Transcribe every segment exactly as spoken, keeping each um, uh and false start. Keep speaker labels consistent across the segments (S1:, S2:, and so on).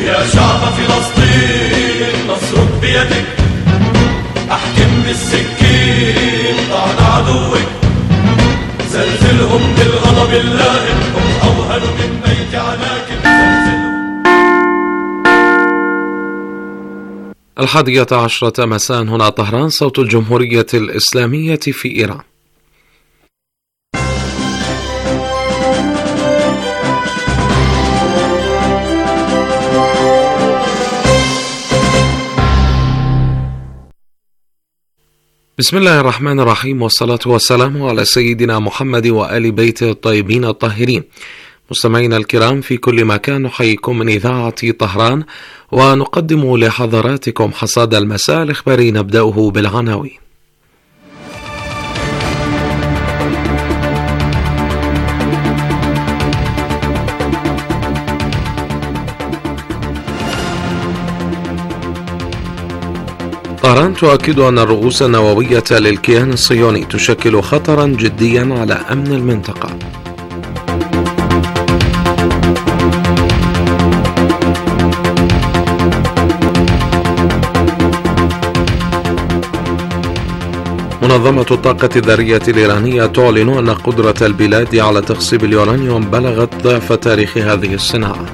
S1: يا شعب فلسطين نصرك بيدك، احكم بالسكين طعن عدوك، زلزلهم بالغضب اللائم، هم اوهن من بيت عناكب زلزلهم.
S2: الحادية عشرة مساء، هنا طهران، صوت الجمهورية الإسلامية في إيران. بسم الله الرحمن الرحيم، والصلاة والسلام على سيدنا محمد وآل بيته الطيبين الطاهرين. مستمعينا الكرام في كل مكان، نحييكم من إذاعة طهران، ونقدم لحضراتكم حصاد المساء الإخباري، نبدأه بالعناوين. طهران تؤكد أن الرؤوس النووية للكيان الصهيوني تشكل خطرا جديا على أمن المنطقة. منظمة الطاقة الذرية الإيرانية تعلن أن قدرة البلاد على تخصيب اليورانيوم بلغت ضعف تاريخ هذه الصناعة.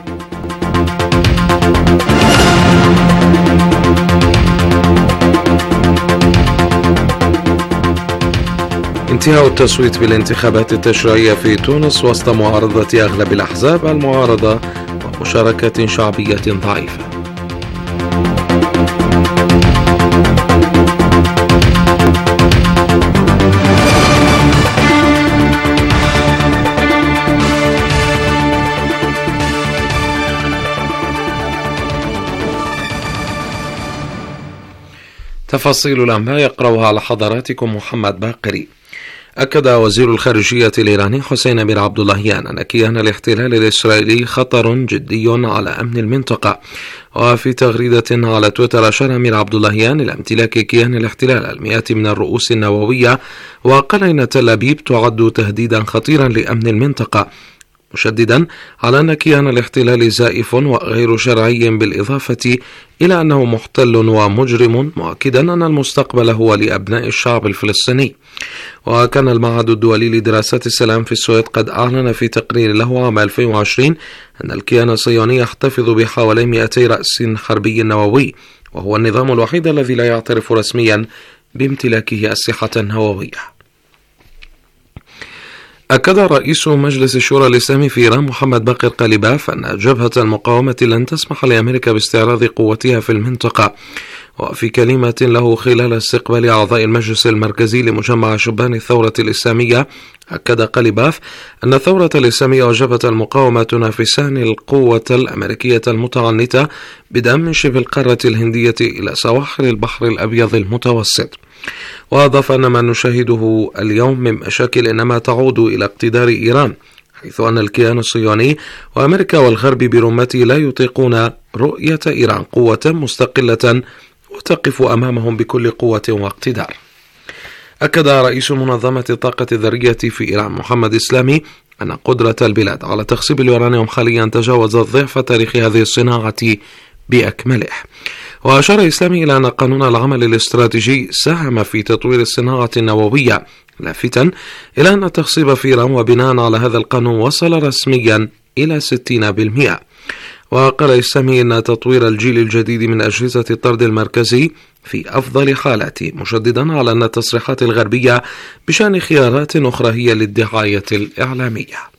S2: انتهاء التصويت بالانتخابات التشريعية في تونس وسط معارضة أغلب الأحزاب المعارضة ومشاركة شعبية ضعيفة. تفاصيل الأنباء يقرأها على حضراتكم محمد باقري. أكد وزير الخارجية الإيراني حسين بن عبد اللهيان أن كيان الاحتلال الإسرائيلي خطر جدي على أمن المنطقة. وفي تغريدة على تويتر أشار أمير عبد اللهيان إلى امتلاك كيان الاحتلال المئات من الرؤوس النووية، وقال إن تل أبيب تعد تهديدا خطيرا لأمن المنطقة، مشددا على أن كيان الاحتلال زائف وغير شرعي، بالإضافة إلى أنه محتل ومجرم، مؤكدا أن المستقبل هو لأبناء الشعب الفلسطيني. وكان المعهد الدولي لدراسات السلام في السويد قد أعلن في تقرير له عام ألفين وعشرين أن الكيان الصهيوني يحتفظ بحوالي مئتي رأس حربي نووي، وهو النظام الوحيد الذي لا يعترف رسميا بامتلاكه أسلحة نووية. أكد رئيس مجلس الشورى الإسلامي في إيران محمد باقر قليباف أن جبهة المقاومة لن تسمح لأمريكا باستعراض قوتها في المنطقة. وفي كلمة له خلال استقبال أعضاء المجلس المركزي لمجمع شبان الثورة الإسلامية، أكد قليباف أن الثورة الإسلامية وجبهة المقاومة تنافسان القوة الأمريكية المتعنتة بدءا من شبه القارة الهندية إلى سواحل البحر الأبيض المتوسط. وأضاف أن ما نشاهده اليوم من مشاكل إنما تعود إلى اقتدار إيران، حيث أن الكيان الصهيوني وأمريكا والغرب برمته لا يطيقون رؤية إيران قوة مستقلة وتقف أمامهم بكل قوة واقتدار. أكد رئيس منظمة الطاقة الذرية في إيران محمد إسلامي أن قدرة البلاد على تخصيب اليورانيوم حاليا تجاوزت ضعف تاريخ هذه الصناعة بأكمله. وأشار إسلامي إلى أن قانون العمل الاستراتيجي ساهم في تطوير الصناعة النووية، لافتا إلى أن التخصيب في إيران وبناء على هذا القانون وصل رسميا إلى ستين بالمئة. وقال إسلامي أن تطوير الجيل الجديد من أجهزة الطرد المركزي في أفضل حالاته، مشددا على أن التصريحات الغربية بشأن خيارات أخرى هي للدعاية الإعلامية.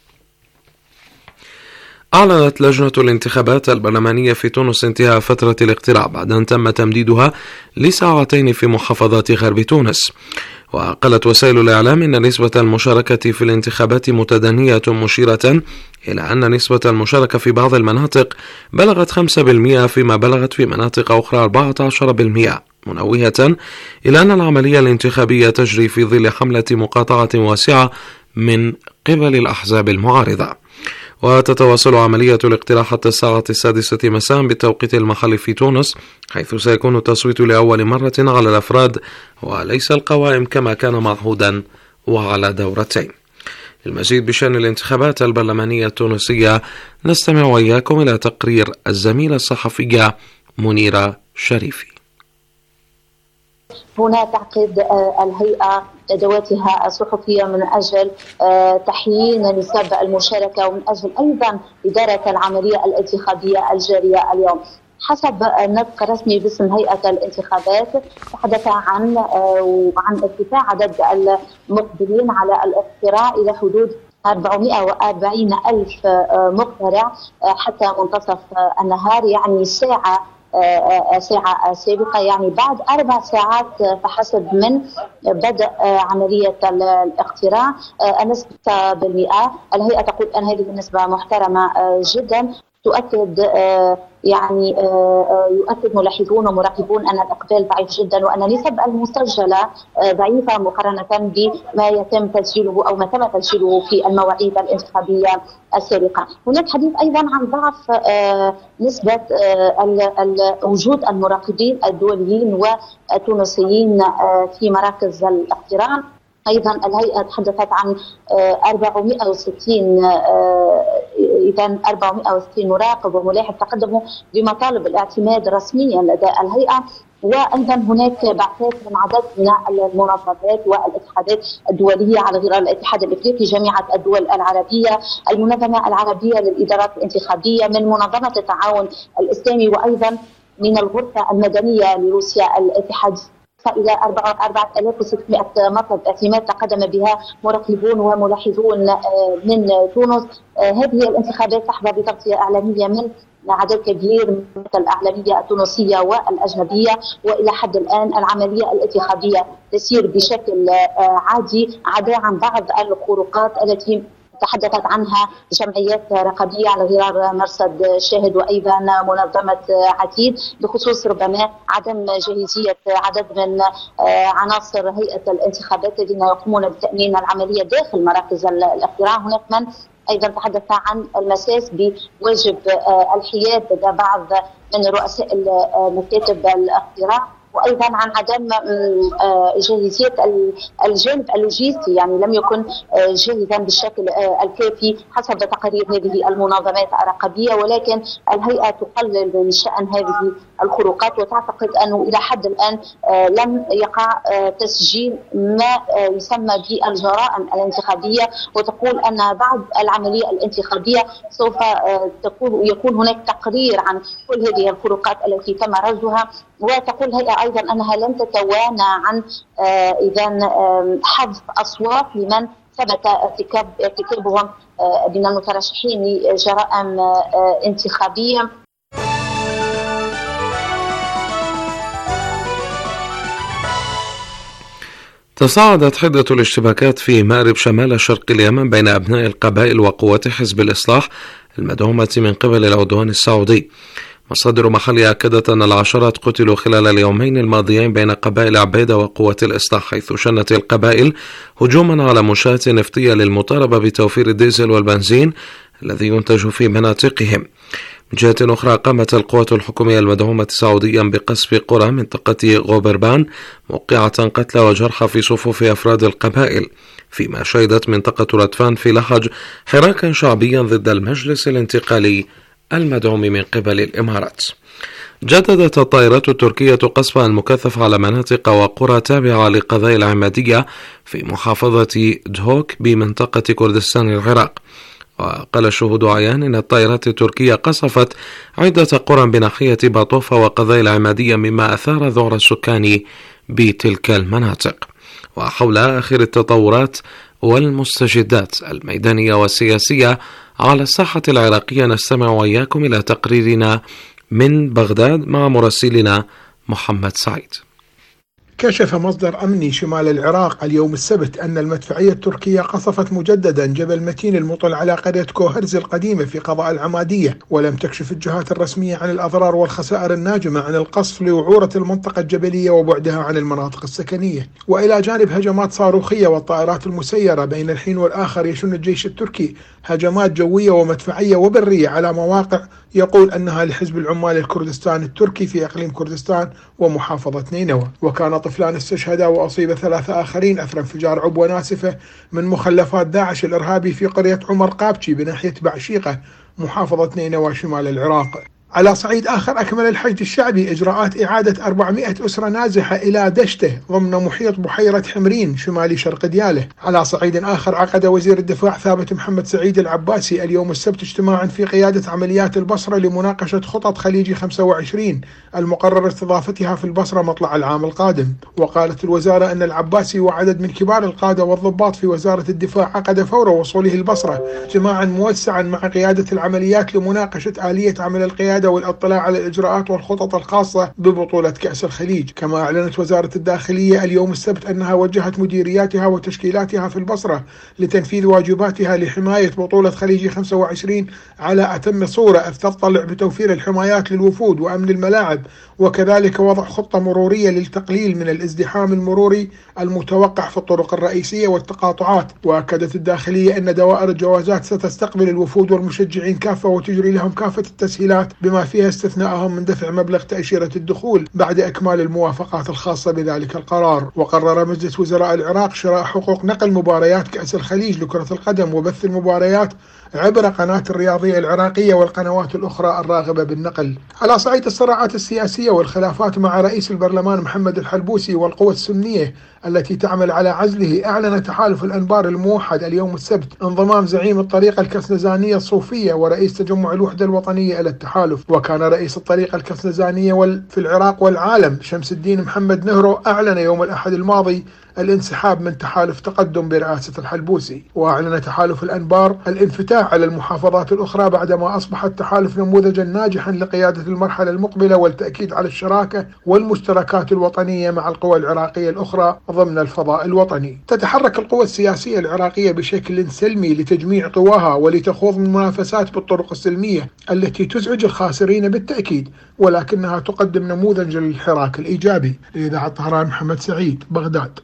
S2: أعلنت لجنة الانتخابات البرلمانية في تونس انتهاء فترة الاقتراع بعد أن تم تمديدها لساعتين في محافظات غرب تونس. وقالت وسائل الإعلام أن نسبة المشاركة في الانتخابات متدنية، مشيرة إلى أن نسبة المشاركة في بعض المناطق بلغت خمسة بالمئة فيما بلغت في مناطق أخرى أربعة عشر بالمئة، منوهة إلى أن العملية الانتخابية تجري في ظل حملة مقاطعة واسعة من قبل الأحزاب المعارضة. وتتواصل عملية الاقتراع حتى الساعة السادسة مساء بالتوقيت المحلي في تونس، حيث سيكون التصويت لأول مرة على الأفراد وليس القوائم كما كان معهودا وعلى دورتين. المزيد بشأن الانتخابات البرلمانية التونسية نستمع وإياكم إلى تقرير الزميلة الصحفية منيرة شريفي.
S3: هنا تعقد الهيئة ندواتها الصحفية من أجل تحيين نسب المشاركة ومن أجل أيضا إدارة العملية الانتخابية الجارية اليوم. حسب النطق الرسمي باسم هيئة الانتخابات تحدث عن عن ارتفاع عدد المقبلين على الاقتراع إلى حدود أربعمائة وأربعين ألف مقترع حتى منتصف النهار، يعني ساعة ساعة سابقة، يعني بعد أربع ساعات فحسب من بدء عملية الاقتراع. النسبة بالمئة. الهيئة تقول أن هذه النسبة محترمة جدا، تؤكد يعني يؤكد ملاحظون ومراقبون أن الإقبال ضعيف جدا وأن النسب المسجلة ضعيفة مقارنة بما يتم تسجيله أو ما تم تسجيله في المواعيد الانتخابية السابقة. هناك حديث أيضا عن ضعف نسبة وجود المراقبين الدوليين والتونسيين في مراكز الاقتراع. أيضا الهيئة تحدثت عن أربعمائة وستين إذا أربعمائة وستين مراقب وملاحظ تقدموا بمطالب الاعتماد رسميا لدى الهيئة. وايضا هناك بعثات من عدد من المنظمات والاتحادات الدوليه على غرار الاتحاد الافريقي، جامعه الدول العربيه، المنظمه العربيه للادارات الانتخابيه، من منظمه التعاون الاسلامي، وايضا من الغرفه المدنيه لروسيا الاتحاد، إلى أربعة آلاف وستمائة مطلب اعتماد تقدم بها مراقبون وملاحظون من تونس. هذه الانتخابات تحظى بتغطية إعلامية من عدد كبير من الإعلامية التونسية والأجنبية، وإلى حد الآن العملية الانتخابية تسير بشكل عادي عدا عن بعض الخروقات التي تحدثت عنها جمعيات رقابية على غرار مرصد شاهد وأيضا منظمة عتيد بخصوص ربما عدم جاهزية عدد من عناصر هيئة الانتخابات الذين يقومون بتأمين العملية داخل مراكز الاقتراع. هناك من أيضا تحدث عن المساس بواجب الحياد لدى بعض من رؤساء مكاتب الاقتراع، وايضا عن عدم جاهزيه الجانب اللوجستي، يعني لم يكن جاهزا بالشكل الكافي حسب تقارير هذه المنظمات الرقابيه. ولكن الهيئه تقلل من شان هذه الخروقات وتعتقد انه الى حد الان لم يقع تسجيل ما يسمى بالجرائم الانتخابيه، وتقول ان بعد العمليه الانتخابيه سوف تكون يكون هناك تقرير عن كل هذه الخروقات التي تم رصدها. وتقول الهيئة أيضا أنها لن تتوانى عن إذن حذف أصوات لمن ثبت ارتكاب ارتكابهم من المترشحين لجرائم انتخابية.
S2: تصاعدت حدة الاشتباكات في مأرب شمال شرق اليمن بين أبناء القبائل وقوات حزب الإصلاح المدعومة من قبل العدوان السعودي. مصادر محلية أكدت أن العشرات قتلوا خلال اليومين الماضيين بين قبائل عبيدة وقوات الإصلاح، حيث شنت القبائل هجوما على منشآت نفطية للمطالبة بتوفير الديزل والبنزين الذي ينتج في مناطقهم. من جهة أخرى قامت القوات الحكومية المدعومة سعوديا بقصف قرى منطقة غوبربان موقعة قتلى وجرحى في صفوف أفراد القبائل، فيما شهدت منطقة ردفان في لحج حراكا شعبيا ضد المجلس الانتقالي المدعوم من قبل الإمارات. جددت الطائرات التركية قصفها المكثف على مناطق وقرى تابعة لقضاء العمادية في محافظة دهوك بمنطقة كردستان العراق. وقال الشهود عيان أن الطائرات التركية قصفت عدة قرى بناحية باطوفة وقضاء العمادية، مما أثار ذعر السكان بتلك المناطق. وحول آخر التطورات والمستجدات الميدانية والسياسية على الساحة العراقية نستمع وإياكم إلى تقريرنا من بغداد مع مراسلنا محمد سعيد.
S4: كشف مصدر أمني شمال العراق اليوم السبت أن المدفعية التركية قصفت مجددا جبل متين المطل على قرية كوهرز القديمة في قضاء العمادية، ولم تكشف الجهات الرسمية عن الأضرار والخسائر الناجمة عن القصف لوعورة المنطقة الجبلية وبعدها عن المناطق السكنية. وإلى جانب هجمات صاروخية والطائرات المسيرة، بين الحين والآخر يشن الجيش التركي هجمات جوية ومدفعية وبرية على مواقع يقول أنها لحزب العمال الكردستان التركي في إقليم كردستان ومحافظة نينوى. وكان طفل طفلان استشهدا وأصيب ثلاثة آخرين أثر انفجار عبوة ناسفة من مخلفات داعش الإرهابي في قرية عمر قابتشي بناحية بعشيقة محافظة نينوى شمال العراق. على صعيد آخر، أكمل الحشد الشعبي إجراءات إعادة أربعمائة أسرة نازحة إلى دشته ضمن محيط بحيرة حمرين شمالي شرق دياله. على صعيد آخر، عقد وزير الدفاع ثابت محمد سعيد العباسي اليوم السبت اجتماعا في قيادة عمليات البصرة لمناقشة خطط خليجي خمسة وعشرين المقرر استضافتها في البصرة مطلع العام القادم. وقالت الوزارة أن العباسي وعدد من كبار القادة والضباط في وزارة الدفاع عقد فور وصوله البصرة اجتماعا موسعا مع قيادة العمليات لمناقشة آلية عمل القيادة والاطلاع على الإجراءات والخطط الخاصة ببطولة كأس الخليج. كما أعلنت وزارة الداخلية اليوم السبت أنها وجهت مديرياتها وتشكيلاتها في البصرة لتنفيذ واجباتها لحماية بطولة خليجي خمسة وعشرين على أتم صورة، إذ تتطلع بتوفير الحمايات للوفود وأمن الملاعب، وكذلك وضع خطة مرورية للتقليل من الازدحام المروري المتوقع في الطرق الرئيسية والتقاطعات. وأكدت الداخلية أن دوائر الجوازات ستستقبل الوفود والمشجعين كافة وتجري لهم كافة التسهيلات بما فيها استثناءهم من دفع مبلغ تأشيرة الدخول بعد إكمال الموافقات الخاصة بذلك القرار. وقرر مجلس وزراء العراق شراء حقوق نقل مباريات كأس الخليج لكرة القدم وبث المباريات عبر قناة الرياضية العراقية والقنوات الأخرى الراغبة بالنقل. على صعيد الصراعات السياسية والخلافات مع رئيس البرلمان محمد الحلبوسي والقوى السنية التي تعمل على عزله، أعلن تحالف الأنبار الموحد اليوم السبت انضمام زعيم الطريقة الكفنزانية الصوفية ورئيس تجمع الوحدة الوطنية إلى التحالف. وكان رئيس الطريقة الكفنزانية في العراق والعالم شمس الدين محمد نهرو أعلن يوم الأحد الماضي الانسحاب من تحالف تقدم برئاسة الحلبوسي. وأعلن تحالف الأنبار الانفتاح على المحافظات الأخرى بعدما أصبح التحالف نموذجا ناجحا لقيادة المرحلة المقبلة والتأكيد على الشراكة والمشتركات الوطنية مع القوى العراقية الأخرى ضمن الفضاء الوطني. تتحرك القوى السياسية العراقية بشكل سلمي لتجميع قواها ولتخوض من منافسات بالطرق السلمية التي تزعج الخاسرين بالتأكيد، ولكنها تقدم نموذج للحراك الإيجابي. لإذاعة طهران، محمد سعيد، بغداد.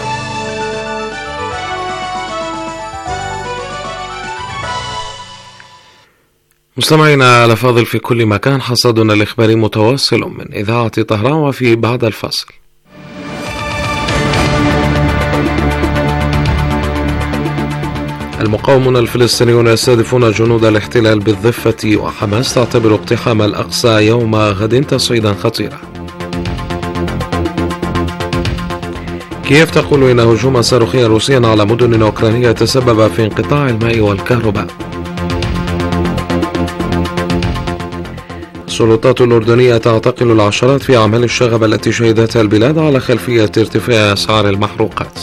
S2: مستمعينا الأفاضل في كل مكان، حصادنا الإخباري متواصل من إذاعة طهران، وفي بعد الفاصل. المقاومون الفلسطينيون يستهدفون جنود الاحتلال بالضفة، وحماس تعتبر اقتحام الأقصى يوم غد تصعيدا خطيرا. كييف تقول إن هجوما صاروخيا روسيا على مدن أوكرانية تسبب في انقطاع الماء والكهرباء. السلطات الأردنية تعتقل العشرات في أعمال الشغب التي شهدتها البلاد على خلفية ارتفاع أسعار المحروقات.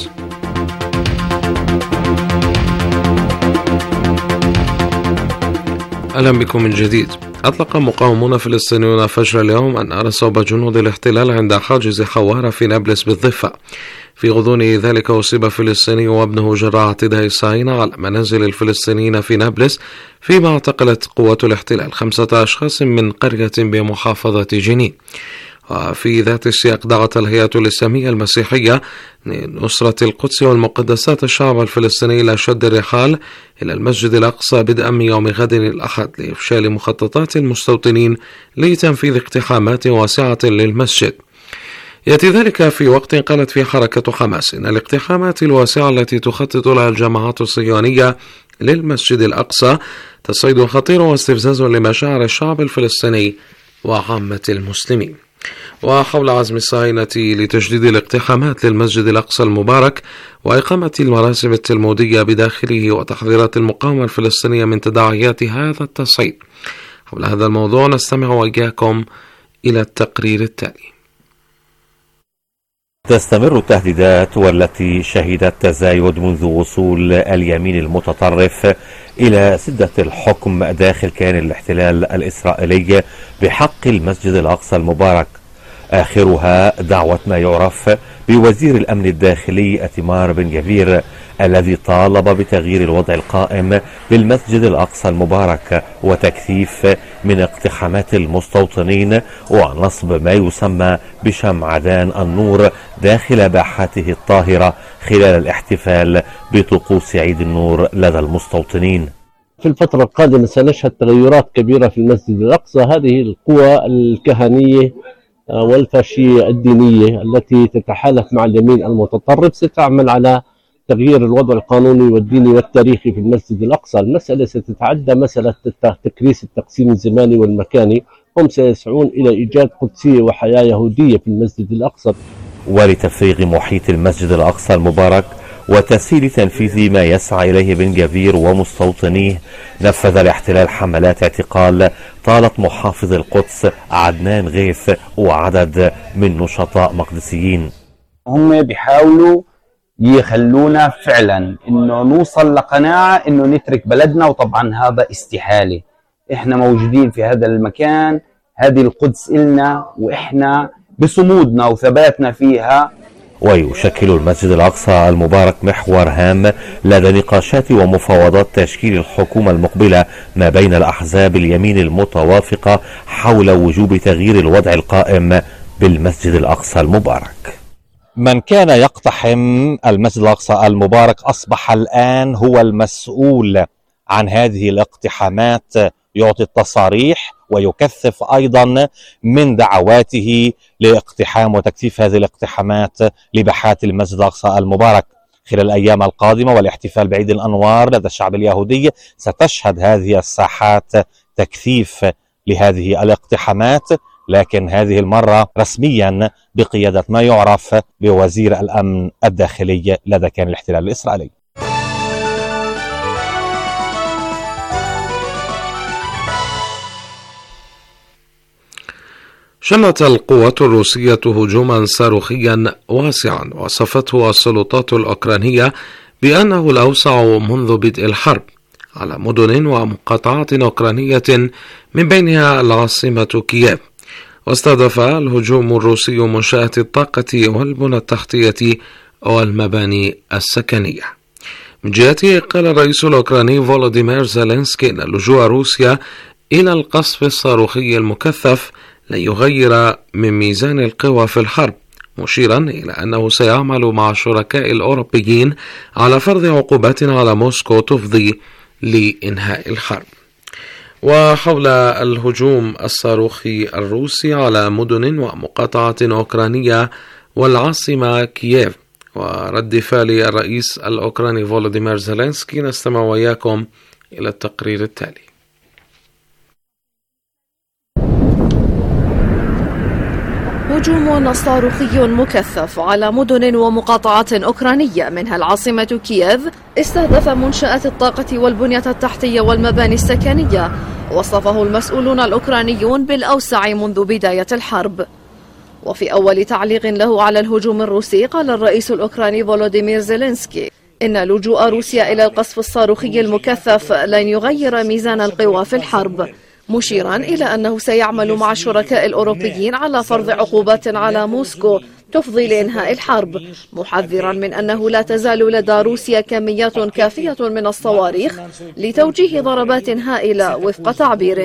S2: أهلا بكم من جديد. أطلق مقاومون فلسطينيون فجر اليوم أن صوب جنود الاحتلال عند حاجز حوارة في نابلس بالضفة. في غضون ذلك أصيب فلسطيني وابنه جراء اعتداء الصهاينة على منازل الفلسطينيين في نابلس، فيما اعتقلت قوات الاحتلال خمسة أشخاص من قرية بمحافظة جنين. وفي ذات السياق دعت الهيئة الإسلامية المسيحية لنصرة القدس والمقدسات الشعب الفلسطيني إلى شد الرحال إلى المسجد الأقصى بدءا من يوم غد الأحد لإفشال مخططات المستوطنين لتنفيذ اقتحامات واسعة للمسجد. يأتي ذلك في وقت قالت فيه حركة حماس إن الاقتحامات الواسعة التي تخطط لها الجماعات الصهيونية للمسجد الأقصى تصعيد خطير واستفزاز لمشاعر الشعب الفلسطيني وعامة المسلمين. وحول عزم الصهاينة لتجديد الاقتحامات للمسجد الأقصى المبارك وإقامة المراسم التلمودية بداخله وتحذيرات المقاومة الفلسطينية من تداعيات هذا التصعيد. حول هذا الموضوع نستمع وإياكم إلى التقرير التالي.
S5: تستمر التهديدات والتي شهدت تزايد منذ وصول اليمين المتطرف إلى سدة الحكم داخل كيان الاحتلال الإسرائيلي بحق المسجد الأقصى المبارك، آخرها دعوة ما يعرف بوزير الأمن الداخلي إتمار بن جفير الذي طالب بتغيير الوضع القائم بالمسجد الأقصى المبارك وتكثيف من اقتحامات المستوطنين ونصب ما يسمى بشمعدان النور داخل باحاته الطاهرة خلال الاحتفال بطقوس عيد النور لدى المستوطنين.
S6: في الفترة القادمة سنشهد تغيرات كبيرة في المسجد الأقصى. هذه القوى الكهنية والفاشية الدينية التي تتحالف مع اليمين المتطرف ستعمل على تغيير الوضع القانوني والديني والتاريخي في المسجد الأقصى. المسألة ستتعدى مسألة تكريس التقسيم الزماني والمكاني، هم سيسعون إلى إيجاد قدسية وحياة يهودية في المسجد الأقصى.
S5: ولتفريغ محيط المسجد الأقصى المبارك وتسهيل تنفيذ ما يسعى إليه بن جفير ومستوطنيه، نفذ الاحتلال حملات اعتقال طالت محافظ القدس عدنان غيث وعدد من نشطاء مقدسيين.
S7: هم بيحاولوا يخلونا فعلا انه نوصل لقناعة انه نترك بلدنا، وطبعا هذا استحالة. احنا موجودين في هذا المكان، هذه القدس إلنا، واحنا بصمودنا وثباتنا فيها.
S5: ويشكل المسجد الأقصى المبارك محور هام لدى نقاشات ومفاوضات تشكيل الحكومة المقبلة ما بين الأحزاب اليمين المتوافقة حول وجوب تغيير الوضع القائم بالمسجد الأقصى المبارك.
S8: من كان يقتحم المسجد الأقصى المبارك أصبح الآن هو المسؤول عن هذه الاقتحامات، يعطي التصاريح ويكثف أيضا من دعواته لاقتحام وتكثيف هذه الاقتحامات لباحات المسجد الأقصى المبارك. خلال الأيام القادمة والاحتفال بعيد الأنوار لدى الشعب اليهودي ستشهد هذه الساحات تكثيف لهذه الاقتحامات، لكن هذه المرة رسميا بقيادة ما يعرف بوزير الأمن الداخلي لدى كيان الاحتلال الإسرائيلي.
S2: شنت القوات الروسية هجوما صاروخيا واسعا وصفته السلطات الأوكرانية بأنه الأوسع منذ بدء الحرب على مدن ومقاطعات أوكرانية من بينها العاصمة كييف. واستهدف الهجوم الروسي منشآت الطاقة والبنى التحتية والمباني السكنية. من جهته قال الرئيس الأوكراني فولوديمير زيلينسكي أن لجوء روسيا إلى القصف الصاروخي المكثف لن يغير من ميزان القوى في الحرب، مشيرا إلى أنه سيعمل مع الشركاء الأوروبيين على فرض عقوبات على موسكو تفضي لإنهاء الحرب. وحول الهجوم الصاروخي الروسي على مدن ومقاطعات أوكرانية والعاصمة كييف ورد فعل الرئيس الأوكراني فولوديمير زيلينسكي، نستمع وإياكم إلى التقرير التالي.
S9: هجوم صاروخي مكثف على مدن ومقاطعات أوكرانية منها العاصمة كييف استهدف منشآت الطاقة والبنية التحتية والمباني السكنية، وصفه المسؤولون الأوكرانيون بالأوسع منذ بداية الحرب. وفي أول تعليق له على الهجوم الروسي قال الرئيس الأوكراني فولوديمير زيلينسكي إن لجوء روسيا إلى القصف الصاروخي المكثف لن يغير ميزان القوى في الحرب، مشيرا إلى أنه سيعمل مع الشركاء الأوروبيين على فرض عقوبات على موسكو تفضي لإنهاء الحرب، محذرا من أنه لا تزال لدى روسيا كميات كافية من الصواريخ لتوجيه ضربات هائلة وفق تعبيره.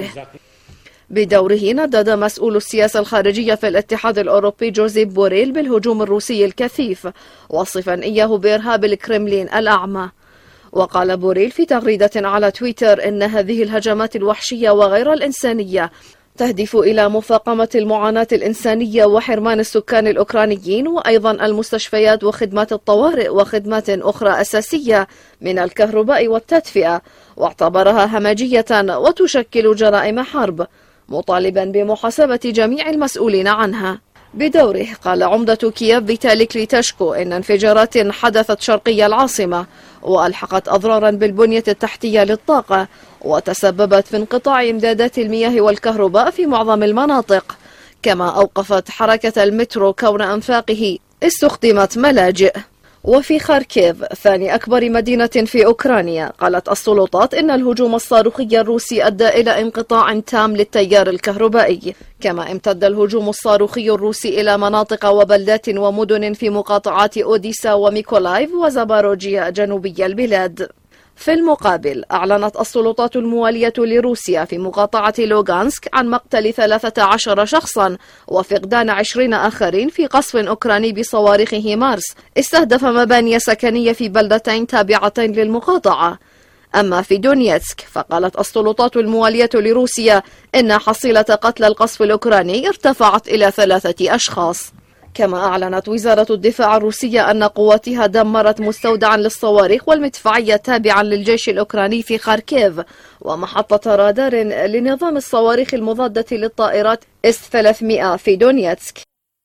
S9: بدوره ندد مسؤول السياسة الخارجية في الاتحاد الأوروبي جوزيف بوريل بالهجوم الروسي الكثيف، واصفا إياه بإرهاب الكرملين الأعمى. وقال بوريل في تغريدة على تويتر إن هذه الهجمات الوحشية وغير الإنسانية تهدف إلى مفاقمة المعاناة الإنسانية وحرمان السكان الأوكرانيين وأيضا المستشفيات وخدمات الطوارئ وخدمات أخرى أساسية من الكهرباء والتدفئة، واعتبرها همجية وتشكل جرائم حرب، مطالبا بمحاسبة جميع المسؤولين عنها. بدوره قال عمدة كييف فيتالي كليتشكو إن انفجارات حدثت شرقي العاصمة وألحقت أضرارا بالبنية التحتية للطاقة وتسببت في انقطاع إمدادات المياه والكهرباء في معظم المناطق، كما أوقفت حركة المترو كون أنفاقه استخدمت ملاجئ. وفي خاركيف ثاني أكبر مدينة في أوكرانيا قالت السلطات إن الهجوم الصاروخي الروسي أدى إلى انقطاع تام للتيار الكهربائي، كما امتد الهجوم الصاروخي الروسي إلى مناطق وبلدات ومدن في مقاطعات أوديسا وميكولايف وزاباروجيا جنوبي البلاد. في المقابل أعلنت السلطات الموالية لروسيا في مقاطعة لوغانسك عن مقتل ثلاثة عشر شخصا وفقدان عشرين آخرين في قصف أوكراني بصواريخ هيمارس استهدف مباني سكنية في بلدتين تابعتين للمقاطعة. أما في دونيتسك فقالت السلطات الموالية لروسيا إن حصيلة قتلى القصف الأوكراني ارتفعت إلى ثلاثة أشخاص. كما أعلنت وزارة الدفاع الروسية أن قواتها دمرت مستودعا للصواريخ والمدفعية تابعا للجيش الأوكراني في خاركيف، ومحطة رادار لنظام الصواريخ المضادة للطائرات إس ثلاثمائة في دونيتسك.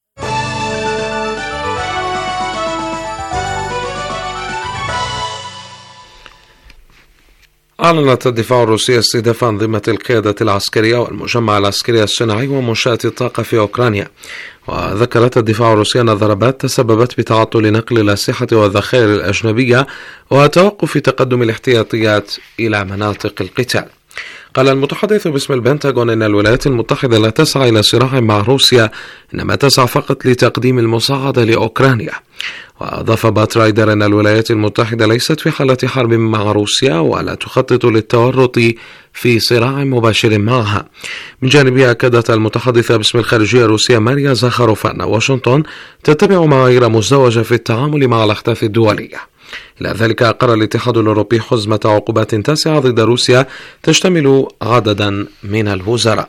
S2: أعلنت الدفاع الروسي استهداف أنظمة القيادة العسكرية والمجمع العسكري الصناعي ومنشأة الطاقة في أوكرانيا. وذكرت الدفاع الروسي أن الضربات تسببت بتعطل نقل الأسلحة والذخائر الأجنبية وتوقف تقدم الاحتياطيات إلى مناطق القتال. قال المتحدث باسم البنتاغون إن الولايات المتحدة لا تسعى إلى صراع مع روسيا، إنما تسعى فقط لتقديم المساعدة لأوكرانيا. وأضاف بات رايدر أن الولايات المتحدة ليست في حالة حرب مع روسيا ولا تخطط للتورط في صراع مباشر معها. من جانبها أكدت المتحدثة باسم الخارجية الروسية ماريا زاخاروفا أن واشنطن تتبع معايير مزدوجة في التعامل مع الأحداث الدولية. إلى ذلك أقر الاتحاد الأوروبي حزمة عقوبات تاسعة ضد روسيا تشتمل عددا من الوزراء.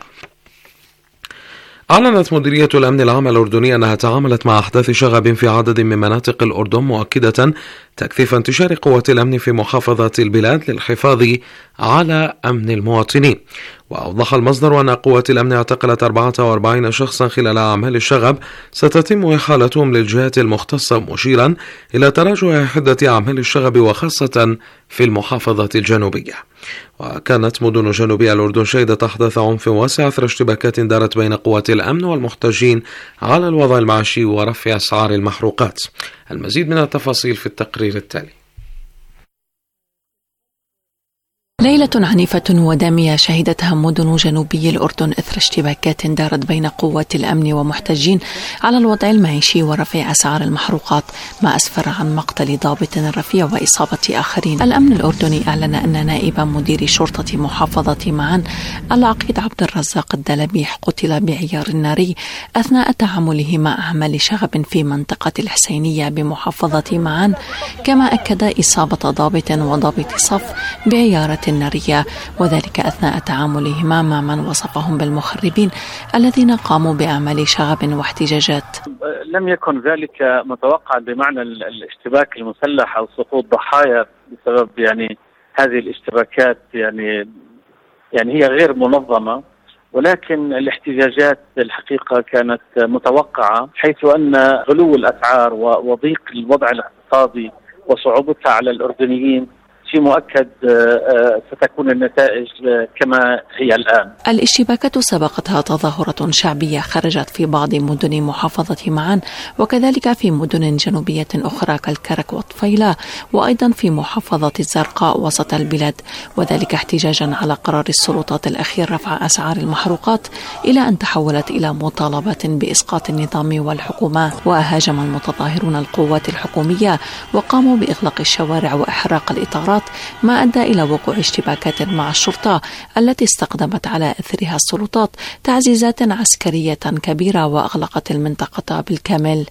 S2: أعلنت مديرية الأمن العام الأردني أنها تعاملت مع أحداث شغب في عدد من مناطق الأردن، مؤكدة تكثيف انتشار قوات الأمن في محافظة البلاد للحفاظ على أمن المواطنين. وأوضح المصدر أن قوات الأمن اعتقلت أربعة وأربعين شخصا خلال أعمال الشغب ستتم إحالتهم للجهات المختصة، مشيرا إلى تراجع حدة أعمال الشغب وخاصة في المحافظة الجنوبية. وكانت مدن جنوبية الأردن شهدت أحداث عنف واسعة أثر اشتباكات دارت بين قوات الأمن والمحتجين على الوضع المعيشي ورفع أسعار المحروقات. المزيد من التفاصيل في التقرير التالي.
S10: ليلة عنيفة ودامية شهدتها مدن جنوبي الأردن إثر اشتباكات دارت بين قوات الأمن ومحتجين على الوضع المعيشي ورفع أسعار المحروقات، ما أسفر عن مقتل ضابط رفيع وإصابة آخرين. الأمن الأردني أعلن أن نائب مدير شرطة محافظة معان العقيد عبد الرزاق الدلبيح قتل بعيار ناري أثناء تعامله مع أعمال شغب في منطقة الحسينية بمحافظة معان، كما أكد إصابة ضابط وضابط صف بعيارة النارية، وذلك أثناء تعاملهما مع من وصفهم بالمخربين الذين قاموا بأعمال شغب واحتجاجات.
S11: لم يكن ذلك متوقع بمعنى الاشتباك المسلح أو سقوط ضحايا بسبب يعني هذه الاشتباكات، يعني يعني هي غير منظمة، ولكن الاحتجاجات الحقيقة كانت متوقعة، حيث أن غلو الأسعار وضيق الوضع الاقتصادي وصعوبتها على الأردنيين في مؤكد ستكون النتائج كما هي الآن.
S10: الاشتباكات سبقتها تظاهرة شعبية خرجت في بعض مدن محافظة معان، وكذلك في مدن جنوبية أخرى كالكرك والطفيلة، وأيضا في محافظة الزرقاء وسط البلاد، وذلك احتجاجا على قرار السلطات الأخير رفع أسعار المحروقات، إلى أن تحولت إلى مطالبة بإسقاط النظام والحكومة. وهاجم المتظاهرون القوات الحكومية وقاموا بإغلاق الشوارع وإحراق الإطارات، ما أدى إلى وقوع اشتباكات مع الشرطة التي استخدمت على أثرها السلطات تعزيزات عسكرية كبيرة وأغلقت المنطقة بالكامل.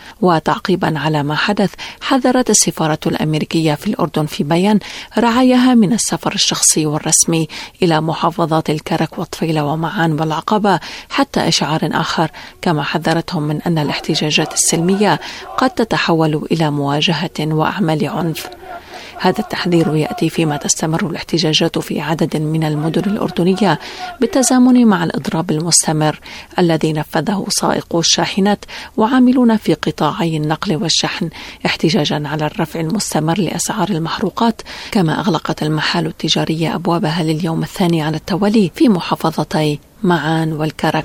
S10: وتعقيبا على ما حدث، حذرت السفارة الأمريكية في الأردن في بيان رعاياها من السفر الشخصي والرسمي إلى محافظات الكرك والطفيلة ومعان والعقبة حتى إشعار آخر، كما حذرتهم من أن الاحتجاجات السلمية قد تتحول إلى مواجهة وأعمال عنف. هذا التحذير يأتي فيما تستمر الاحتجاجات في عدد من المدن الأردنية بالتزامن مع الإضراب المستمر الذي نفذه سائقو الشاحنات وعاملون في قطاعي النقل والشحن، احتجاجا على الرفع المستمر لأسعار المحروقات. كما أغلقت المحال التجارية أبوابها لليوم الثاني على التوالي في محافظتي معان والكرك.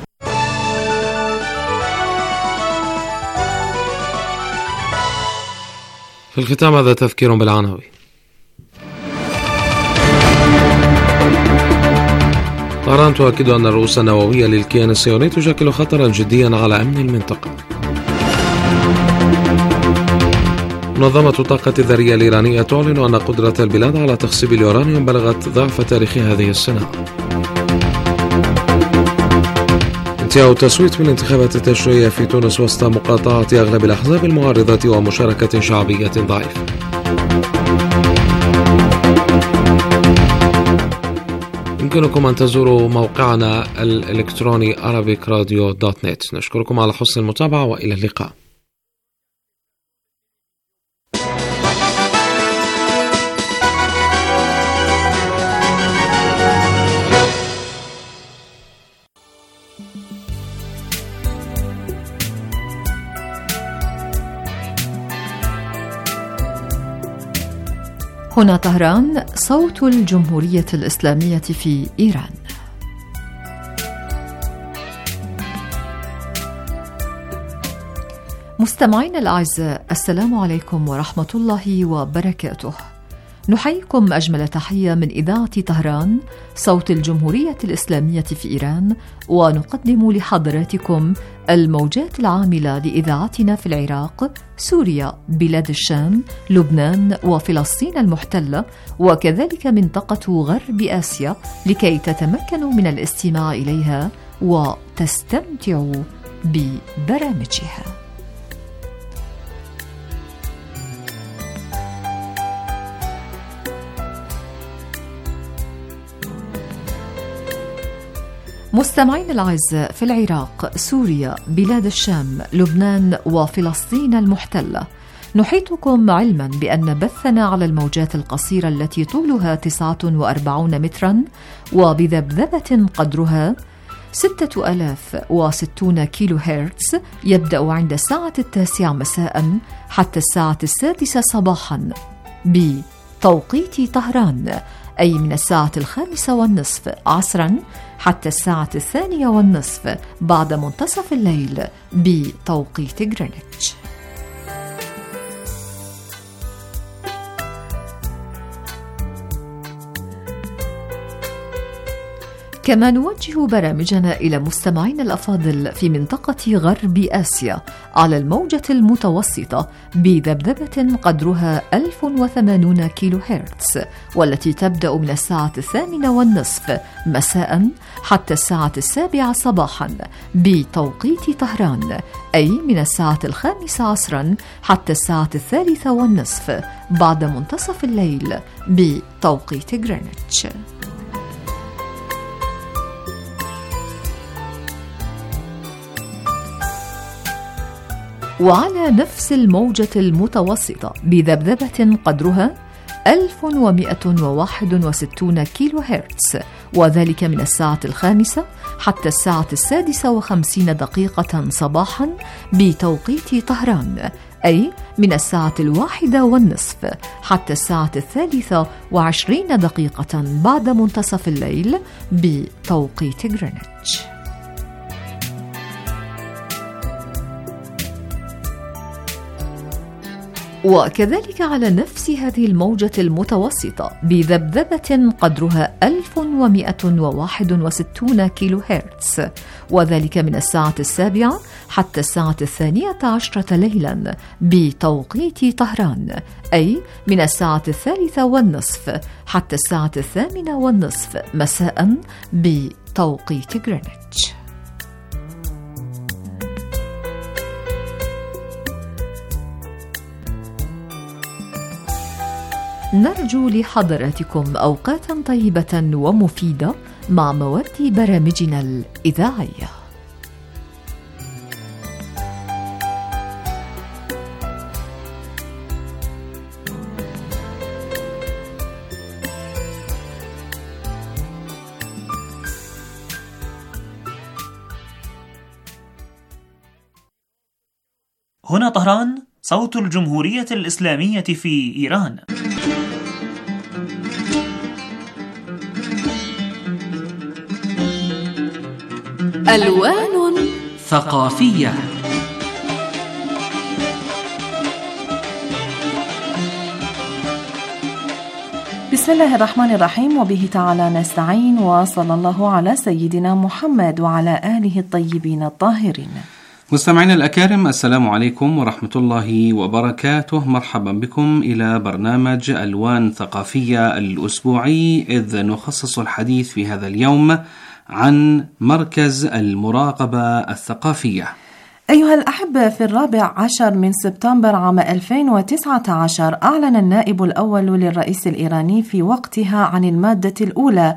S2: في الختام هذا تذكير بالعناوين. طهران تؤكد أن الرؤوس النووية للكيان الصهيوني تشكل خطرا جديا على أمن المنطقة. منظمة الطاقة الذرية الإيرانية تعلن أن قدرة البلاد على تخصيب اليورانيوم بلغت ضعف تاريخ هذه الصناعة. انتهاء التصويت بالانتخابات التشريعية في تونس وسط مقاطعة أغلب الأحزاب المعارضة ومشاركة شعبية ضعيفة. يمكنكم أن تزوروا موقعنا الإلكتروني arabic radio دوت نت. نشكركم على حسن المتابعة وإلى اللقاء.
S12: هنا طهران، صوت الجمهورية الإسلامية في إيران. مستمعينا الأعزاء، السلام عليكم ورحمة الله وبركاته. نحييكم أجمل تحية من إذاعة طهران، صوت الجمهورية الإسلامية في إيران، ونقدم لحضراتكم الموجات العاملة لإذاعتنا في العراق، سوريا، بلاد الشام، لبنان وفلسطين المحتلة، وكذلك منطقة غرب آسيا، لكي تتمكنوا من الاستماع إليها وتستمتعوا ببرامجها. مستمعين الأعزاء، في العراق، سوريا، بلاد الشام، لبنان وفلسطين المحتلة، نحيطكم علما بأن بثنا على الموجات القصيرة التي طولها تسعة وأربعين مترا وبذبذبة قدرها ستة آلاف وستون كيلو هرتز يبدأ عند الساعة التاسعة مساء حتى الساعة السادسة صباحا بتوقيت طهران، أي من الساعة الخامسة والنصف عصرا حتى الساعة الثانية والنصف بعد منتصف الليل بتوقيت غرينتش. كما نوجه برامجنا إلى مستمعين الأفاضل في منطقة غرب آسيا على الموجة المتوسطة بذبذبة قدرها ألف وثمانين كيلو هرتز، والتي تبدأ من الساعة الثامنة والنصف مساء حتى الساعة السابعة صباحا بتوقيت طهران، أي من الساعة الخامسة عصرا حتى الساعة الثالثة والنصف بعد منتصف الليل بتوقيت غرينتش. وعلى نفس الموجة المتوسطة بذبذبة قدرها ألف ومئة وواحد وستين كيلو هرتز، وذلك من الساعة الخامسة حتى الساعة السادسة وخمسين دقيقة صباحا بتوقيت طهران، أي من الساعة الواحدة والنصف حتى الساعة الثالثة وعشرين دقيقة بعد منتصف الليل بتوقيت غرينتش. وكذلك على نفس هذه الموجة المتوسطة بذبذبة قدرها ألف ومئة وواحد وستين كيلو هرتز، وذلك من الساعة السابعة حتى الساعة الثانية عشرة ليلا بتوقيت طهران، أي من الساعة الثالثة والنصف حتى الساعة الثامنة والنصف مساء بتوقيت غرينتش. نرجو لحضراتكم أوقاتا طيبة ومفيدة مع مواد برامجنا الإذاعية.
S13: هنا طهران، صوت الجمهورية الإسلامية في إيران.
S10: ألوان ثقافية.
S14: بسم الله الرحمن الرحيم، وبه تعالى نستعين، وصلى الله على سيدنا محمد وعلى آله الطيبين الطاهرين.
S15: مستمعينا الأكارم، السلام عليكم ورحمة الله وبركاته. مرحبا بكم إلى برنامج ألوان ثقافية الأسبوعي، إذ نخصص الحديث في هذا اليوم عن مركز المراقبة الثقافية.
S14: أيها الأحبة، في الرابع عشر من سبتمبر عام ألفين وتسعة عشر أعلن النائب الأول للرئيس الإيراني في وقتها عن المادة الأولى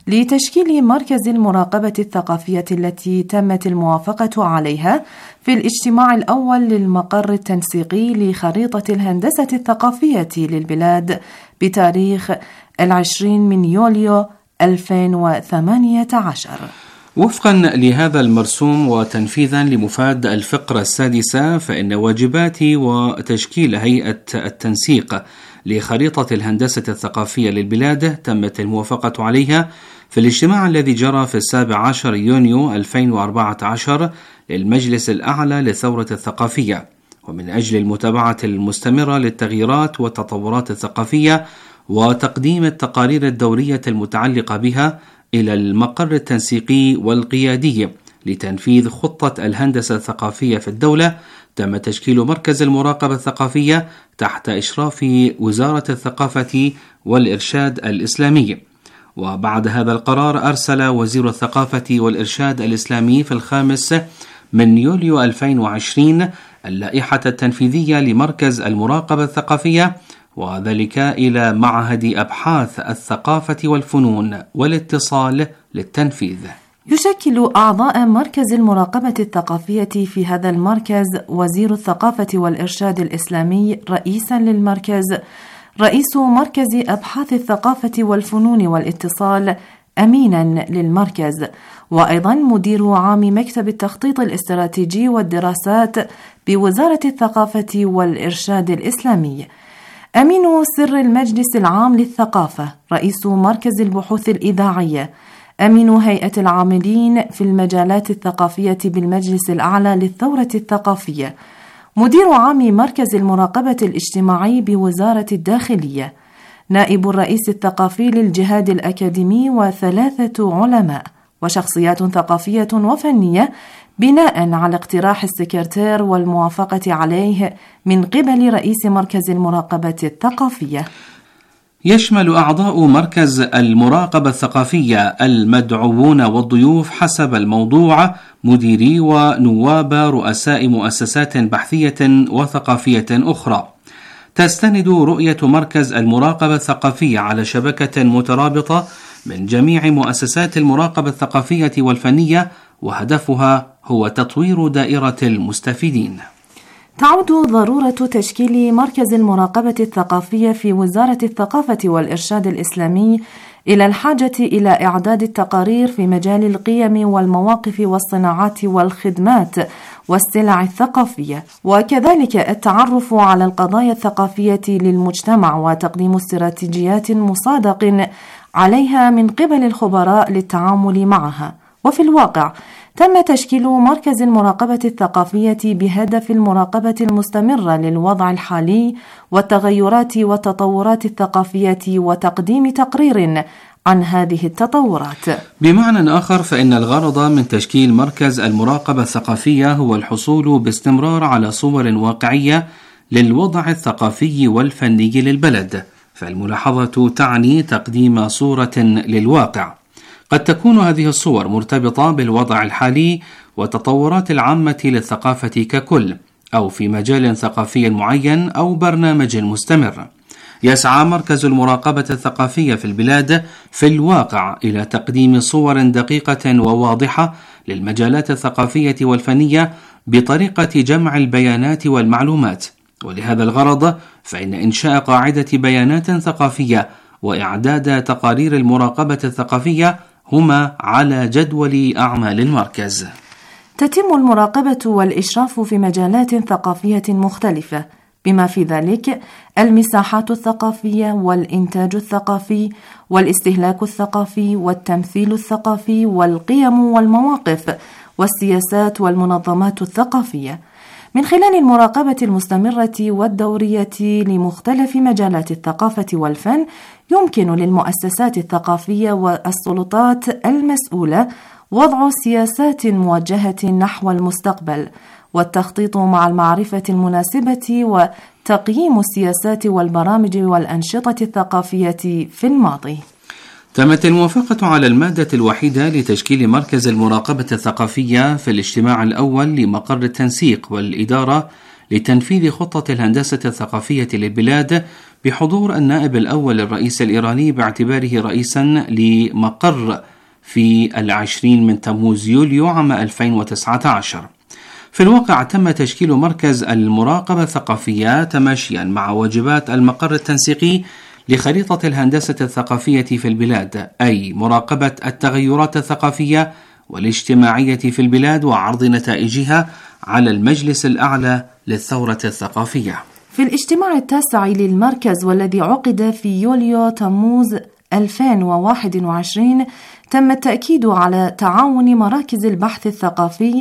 S14: لتشكيل مركز المراقبة الثقافية التي تمت الموافقة عليها في الاجتماع الأول للمقر التنسيقي لخريطة الهندسة الثقافية للبلاد بتاريخ العشرين من يوليو ألفين وثمانية عشر.
S15: وفقا لهذا المرسوم وتنفيذا لمفاد الفقرة السادسة، فإن واجبات وتشكيل هيئة التنسيق لخريطة الهندسة الثقافية للبلاد تمت الموافقة عليها في الاجتماع الذي جرى في السابع عشر يونيو ألفين وأربعة عشر للمجلس الأعلى للثورة الثقافية، ومن أجل المتابعة المستمرة للتغييرات والتطورات الثقافية وتقديم التقارير الدورية المتعلقة بها إلى المقر التنسيقي والقيادي لتنفيذ خطة الهندسة الثقافية في الدولة، تم تشكيل مركز المراقبة الثقافية تحت إشراف وزارة الثقافة والإرشاد الإسلامي. وبعد هذا القرار أرسل وزير الثقافة والإرشاد الإسلامي في الخامس من يوليو ألفين وعشرين اللائحة التنفيذية لمركز المراقبة الثقافية، وذلك إلى معهد أبحاث الثقافة والفنون والاتصال للتنفيذ.
S14: يشكل أعضاء مركز المراقبة الثقافية في هذا المركز وزير الثقافة والإرشاد الإسلامي رئيسا للمركز، رئيس مركز أبحاث الثقافة والفنون والاتصال أمينا للمركز، وأيضا مدير عام مكتب التخطيط الاستراتيجي والدراسات بوزارة الثقافة والإرشاد الإسلامي، أمين سر المجلس العام للثقافة، رئيس مركز البحوث الإذاعية، أمين هيئة العاملين في المجالات الثقافية بالمجلس الأعلى للثورة الثقافية، مدير عام مركز المراقبة الاجتماعي بوزارة الداخلية، نائب الرئيس الثقافي للجهاد الأكاديمي، وثلاثة علماء وشخصيات ثقافية وفنية بناء على اقتراح السكرتير والموافقة عليه من قبل رئيس مركز المراقبة الثقافية.
S15: يشمل أعضاء مركز المراقبة الثقافية المدعوون والضيوف حسب الموضوع مديري ونواب رؤساء مؤسسات بحثية وثقافية أخرى. تستند رؤية مركز المراقبة الثقافية على شبكة مترابطة من جميع مؤسسات المراقبة الثقافية والفنية، وهدفها هو تطوير دائرة المستفيدين.
S14: تعود ضرورة تشكيل مركز المراقبة الثقافية في وزارة الثقافة والإرشاد الإسلامي إلى الحاجة إلى إعداد التقارير في مجال القيم والمواقف والصناعات والخدمات والسلع الثقافية، وكذلك التعرف على القضايا الثقافية للمجتمع وتقديم استراتيجيات مصادق عليها من قبل الخبراء للتعامل معها. وفي الواقع تم تشكيل مركز المراقبة الثقافية بهدف المراقبة المستمرة للوضع الحالي والتغيرات والتطورات الثقافية وتقديم تقرير عن هذه التطورات.
S15: بمعنى آخر، فإن الغرض من تشكيل مركز المراقبة الثقافية هو الحصول باستمرار على صور واقعية للوضع الثقافي والفني للبلد، فالملاحظة تعني تقديم صورة للواقع. قد تكون هذه الصور مرتبطة بالوضع الحالي والتطورات العامة للثقافة ككل، أو في مجال ثقافي معين أو برنامج مستمر. يسعى مركز المراقبة الثقافية في البلاد في الواقع إلى تقديم صور دقيقة وواضحة للمجالات الثقافية والفنية بطريقة جمع البيانات والمعلومات، ولهذا الغرض فإن إنشاء قاعدة بيانات ثقافية وإعداد تقارير المراقبة الثقافية هما على جدول أعمال المركز.
S14: تتم المراقبة والإشراف في مجالات ثقافية مختلفة، بما في ذلك المساحات الثقافية والإنتاج الثقافي والاستهلاك الثقافي والتمثيل الثقافي والقيم والمواقف والسياسات والمنظمات الثقافية. من خلال المراقبة المستمرة والدورية لمختلف مجالات الثقافة والفن، يمكن للمؤسسات الثقافية والسلطات المسؤولة وضع سياسات موجهة نحو المستقبل، والتخطيط مع المعرفة المناسبة، وتقييم السياسات والبرامج والأنشطة الثقافية في الماضي.
S15: تمت الموافقة على المادة الوحيدة لتشكيل مركز المراقبة الثقافية في الاجتماع الأول لمقر التنسيق والإدارة لتنفيذ خطة الهندسة الثقافية للبلاد بحضور النائب الأول للرئيس الإيراني باعتباره رئيسا لمقر في العشرين من تموز يوليو عام ألفين وتسعة عشر. في الواقع تم تشكيل مركز المراقبة الثقافية تماشيا مع واجبات المقر التنسيقي لخريطة الهندسة الثقافية في البلاد، أي مراقبة التغيرات الثقافية والاجتماعية في البلاد وعرض نتائجها على المجلس الأعلى للثورة الثقافية.
S14: في الاجتماع التاسع للمركز والذي عقد في يوليو تموز ألفين وواحد وعشرين تم التأكيد على تعاون مراكز البحث الثقافي،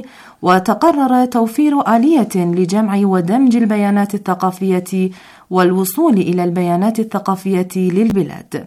S14: وتقرر توفير آلية لجمع ودمج البيانات الثقافية والوصول إلى البيانات الثقافية للبلاد.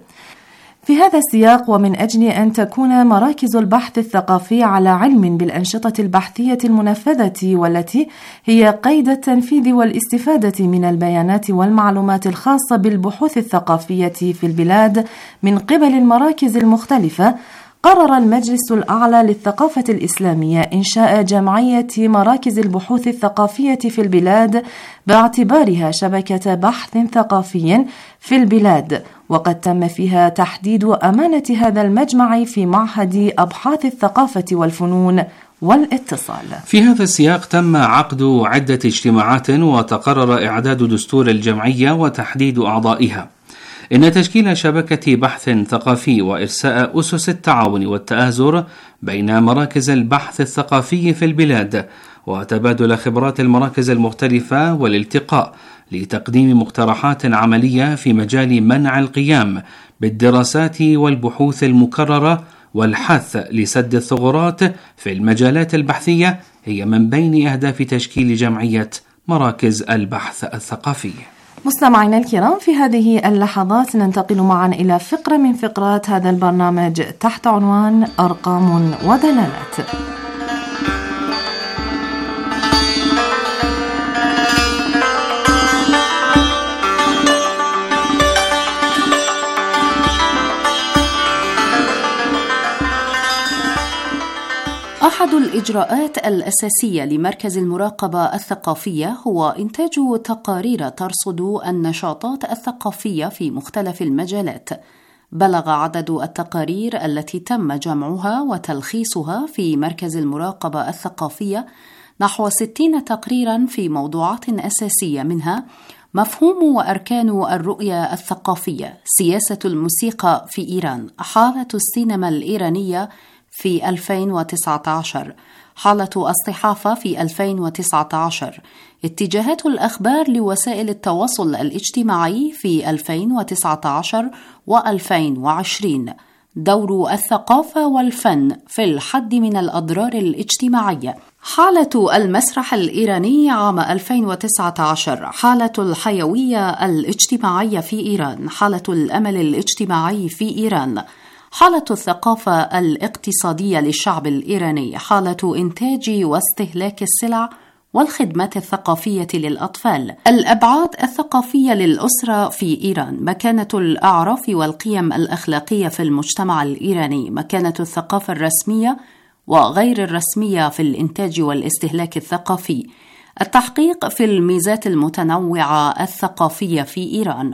S14: في هذا السياق، ومن أجل أن تكون مراكز البحث الثقافي على علم بالأنشطة البحثية المنفذة والتي هي قيد التنفيذ والاستفادة من البيانات والمعلومات الخاصة بالبحوث الثقافية في البلاد من قبل المراكز المختلفة، قرر المجلس الأعلى للثقافة الإسلامية إنشاء جمعية مراكز البحوث الثقافية في البلاد باعتبارها شبكة بحث ثقافي في البلاد، وقد تم فيها تحديد أمانة هذا المجمع في معهد أبحاث الثقافة والفنون والاتصال.
S15: في هذا السياق تم عقد عدة اجتماعات، وتقرر إعداد دستور الجمعية وتحديد أعضائها. إن تشكيل شبكة بحث ثقافي وإرساء أسس التعاون والتآزر بين مراكز البحث الثقافي في البلاد وتبادل خبرات المراكز المختلفة والالتقاء لتقديم مقترحات عملية في مجال منع القيام بالدراسات والبحوث المكررة والحث لسد الثغرات في المجالات البحثية هي من بين أهداف تشكيل جمعية مراكز البحث الثقافي.
S14: مستمعينا الكرام، في هذه اللحظات ننتقل معا إلى فقرة من فقرات هذا البرنامج تحت عنوان أرقام ودلالات. أحد الإجراءات الأساسية لمركز المراقبة الثقافية هو إنتاج تقارير ترصد النشاطات الثقافية في مختلف المجالات. بلغ عدد التقارير التي تم جمعها وتلخيصها في مركز المراقبة الثقافية نحو ستين تقريرا في موضوعات أساسية، منها مفهوم وأركان الرؤية الثقافية، سياسة الموسيقى في إيران، حالة السينما الإيرانية في ألفين وتسعة عشر، حالة الصحافة في ألفين وتسعة عشر، اتجاهات الأخبار لوسائل التواصل الاجتماعي في ألفين وتسعة عشر وألفين وعشرين، دور الثقافة والفن في الحد من الأضرار الاجتماعية، حالة المسرح الإيراني عام ألفين وتسعة عشر، حالة الحيوية الاجتماعية في إيران، حالة الأمل الاجتماعي في إيران، حالة الثقافة الاقتصادية للشعب الإيراني، حالة إنتاج واستهلاك السلع والخدمات الثقافية للأطفال، الأبعاد الثقافية للأسرة في إيران، مكانة الأعراف والقيم الأخلاقية في المجتمع الإيراني، مكانة الثقافة الرسمية وغير الرسمية في الإنتاج والاستهلاك الثقافي، التحقيق في الميزات المتنوعة الثقافية في إيران،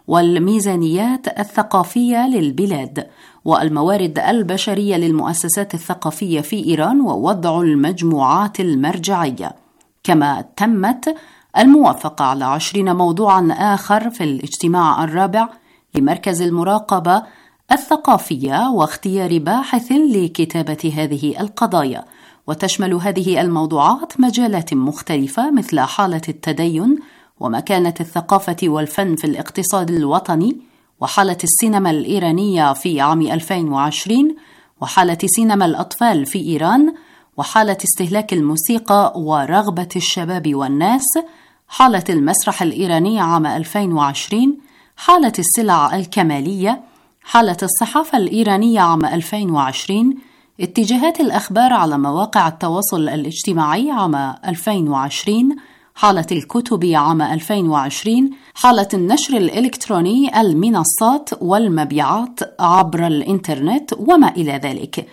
S14: والميزانيات الثقافية للبلاد، والموارد البشرية للمؤسسات الثقافية في إيران، ووضع المجموعات المرجعية. كما تمت الموافقة على عشرين موضوعا آخر في الاجتماع الرابع لمركز المراقبة الثقافية، واختيار باحث لكتابة هذه القضايا. وتشمل هذه الموضوعات مجالات مختلفة مثل حالة التدين ومكانة الثقافة والفن في الاقتصاد الوطني، وحالة السينما الإيرانية في عام ألفين وعشرين، وحالة سينما الأطفال في إيران، وحالة استهلاك الموسيقى ورغبة الشباب والناس، حالة المسرح الإيراني عام ألفين وعشرين، حالة السلع الكمالية، حالة الصحافة الإيرانية عام ألفين وعشرين، اتجاهات الأخبار على مواقع التواصل الاجتماعي عام ألفين وعشرين، حالة الكتب عام ألفين وعشرين، حالة النشر الإلكتروني، المنصات والمبيعات عبر الإنترنت وما إلى ذلك،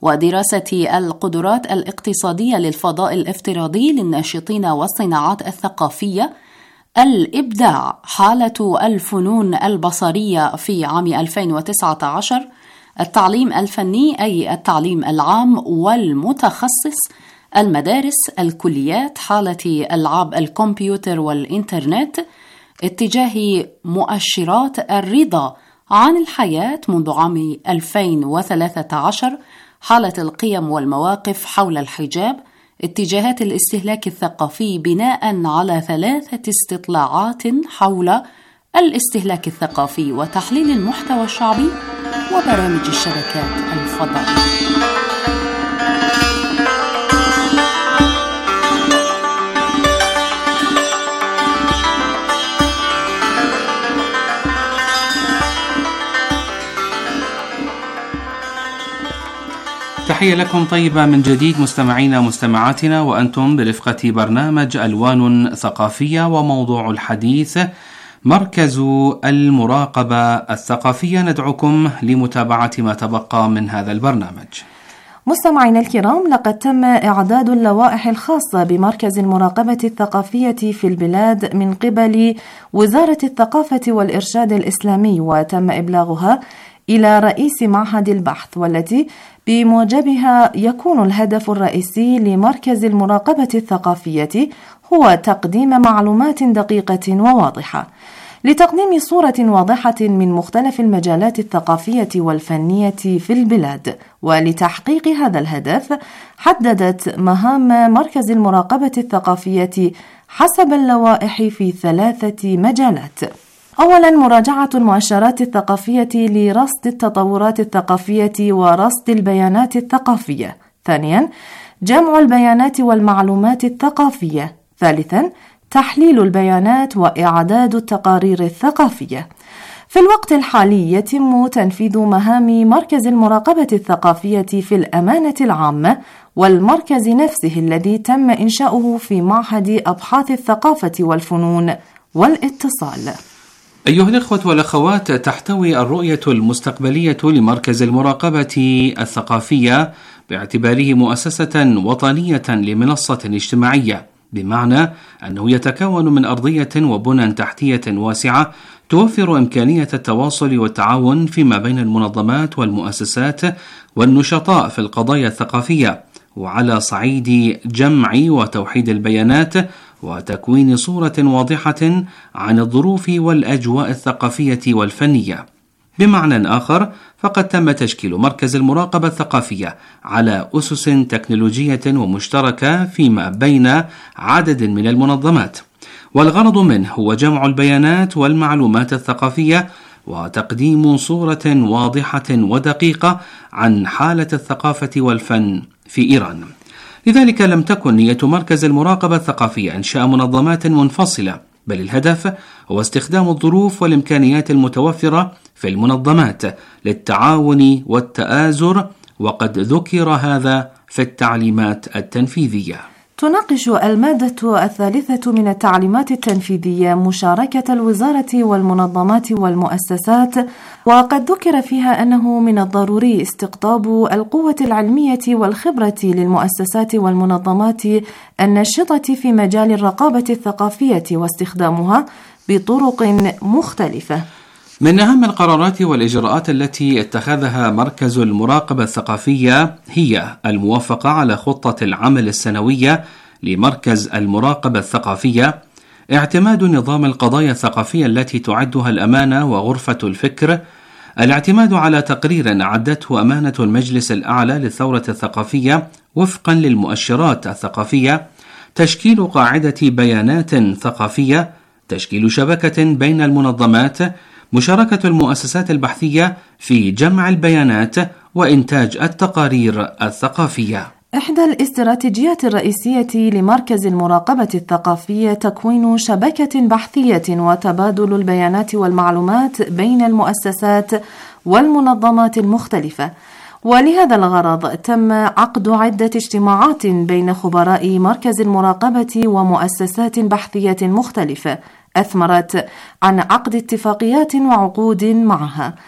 S14: ودراسة القدرات الاقتصادية للفضاء الافتراضي للناشطين والصناعات الثقافية،
S16: الإبداع حالة الفنون البصرية في عام ألفين وتسعة عشر، التعليم الفني أي التعليم العام والمتخصص، المدارس، الكليات، حالة ألعاب الكمبيوتر والإنترنت، اتجاه مؤشرات الرضا عن الحياة منذ عام ألفين وثلاثة عشر، حالة القيم والمواقف حول الحجاب، اتجاهات الاستهلاك الثقافي بناء على ثلاثة استطلاعات حول الاستهلاك الثقافي وتحليل المحتوى الشعبي وبرامج الشبكات الفضائية.
S15: تحية لكم طيبة من جديد مستمعينا مستمعاتنا، وأنتم برفقة برنامج ألوان ثقافية، وموضوع الحديث مركز المراقبة الثقافية. ندعوكم لمتابعة ما تبقى من هذا البرنامج.
S14: مستمعينا الكرام، لقد تم إعداد اللوائح الخاصة بمركز المراقبة الثقافية في البلاد من قبل وزارة الثقافة والإرشاد الإسلامي، وتم إبلاغها إلى رئيس معهد البحث، والتي بموجبها يكون الهدف الرئيسي لمركز المراقبة الثقافية هو تقديم معلومات دقيقة وواضحة لتقديم صورة واضحة من مختلف المجالات الثقافية والفنية في البلاد. ولتحقيق هذا الهدف حددت مهام مركز المراقبة الثقافية حسب اللوائح في ثلاثة مجالات. أولا، مراجعة المؤشرات الثقافية لرصد التطورات الثقافية ورصد البيانات الثقافية. ثانيا، جمع البيانات والمعلومات الثقافية. ثالثا، تحليل البيانات وإعداد التقارير الثقافية. في الوقت الحالي يتم تنفيذ مهام مركز المراقبة الثقافية في الأمانة العامة والمركز نفسه الذي تم إنشاؤه في معهد أبحاث الثقافة والفنون والاتصال.
S15: أيها الإخوة والأخوات، تحتوي الرؤية المستقبلية لمركز المراقبة الثقافية باعتباره مؤسسة وطنية لمنصة اجتماعية، بمعنى أنه يتكون من أرضية وبنى تحتية واسعة توفر إمكانية التواصل والتعاون فيما بين المنظمات والمؤسسات والنشطاء في القضايا الثقافية، وعلى صعيد جمع وتوحيد البيانات وتكوين صورة واضحة عن الظروف والأجواء الثقافية والفنية. بمعنى آخر، فقد تم تشكيل مركز المراقبة الثقافية على أسس تكنولوجية ومشتركة فيما بين عدد من المنظمات، والغرض منه هو جمع البيانات والمعلومات الثقافية وتقديم صورة واضحة ودقيقة عن حالة الثقافة والفن في إيران. لذلك لم تكن نية مركز المراقبة الثقافية إنشاء منظمات منفصلة، بل الهدف هو استخدام الظروف والإمكانيات المتوفرة في المنظمات للتعاون والتآزر، وقد ذكر هذا في التعليمات التنفيذية.
S14: تناقش المادة الثالثة من التعليمات التنفيذية مشاركة الوزارة والمنظمات والمؤسسات، وقد ذكر فيها أنه من الضروري استقطاب القوة العلمية والخبرة للمؤسسات والمنظمات الناشطة في مجال الرقابة الثقافية واستخدامها بطرق مختلفة.
S15: من أهم القرارات والإجراءات التي اتخذها مركز المراقبة الثقافية هي الموافقة على خطة العمل السنوية لمركز المراقبة الثقافية، اعتماد نظام القضايا الثقافية التي تعدها الأمانة وغرفة الفكر، الاعتماد على تقرير أعدته أمانة المجلس الأعلى للثورة الثقافية وفقا للمؤشرات الثقافية، تشكيل قاعدة بيانات ثقافية، تشكيل شبكة بين المنظمات، مشاركة المؤسسات البحثية في جمع البيانات وإنتاج التقارير الثقافية.
S14: إحدى الاستراتيجيات الرئيسية لمركز المراقبة الثقافية تكوين شبكة بحثية وتبادل البيانات والمعلومات بين المؤسسات والمنظمات المختلفة. ولهذا الغرض تم عقد عدة اجتماعات بين خبراء مركز المراقبة ومؤسسات بحثية مختلفة أثمرت عن عقد اتفاقيات وعقود معها.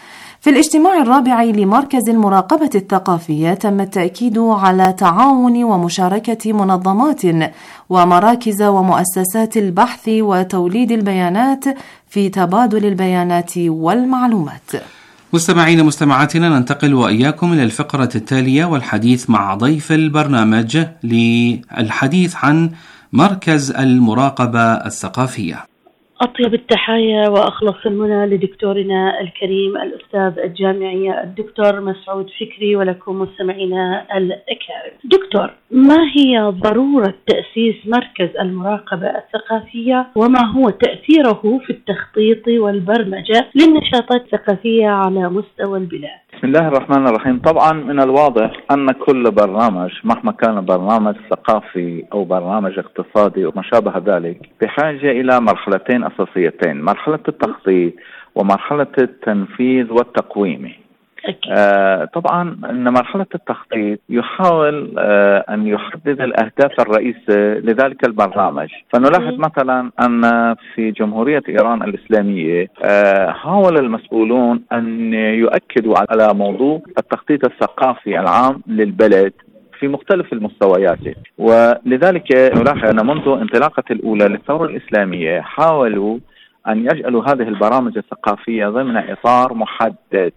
S14: في الاجتماع الرابع لمركز المراقبة الثقافية تم التأكيد على تعاون ومشاركة منظمات ومراكز ومؤسسات البحث وتوليد البيانات في تبادل البيانات والمعلومات.
S15: مستمعين مستمعاتنا، ننتقل وإياكم إلى الفقرة التالية والحديث مع ضيف البرنامج للحديث عن مركز المراقبة الثقافية.
S17: أطيب التحايا وأخلص المنى لدكتورنا الكريم الأستاذ الجامعي الدكتور مسعود فكري، ولكم مستمعينا الأكارم. دكتور، ما هي ضرورة تأسيس مركز المراقبة الثقافية، وما هو تأثيره في التخطيط والبرمجة للنشاطات الثقافية على مستوى البلاد؟
S18: بسم الله الرحمن الرحيم. طبعا من الواضح أن كل برنامج مهما كان برنامج ثقافي أو برنامج اقتصادي وما شابه ذلك بحاجة إلى مرحلتين أساسيتين، مرحلة التخطيط ومرحلة التنفيذ والتقويم. آه طبعا أن مرحلة التخطيط يحاول آه أن يحدد الأهداف الرئيسية لذلك البرنامج. فنلاحظ مثلا أن في جمهورية إيران الإسلامية آه حاول المسؤولون أن يؤكدوا على موضوع التخطيط الثقافي العام للبلد في مختلف المستويات، ولذلك نلاحظ أن منذ انطلاقة الأولى للثورة الإسلامية حاولوا أن يجعلوا هذه البرامج الثقافية ضمن إطار محدد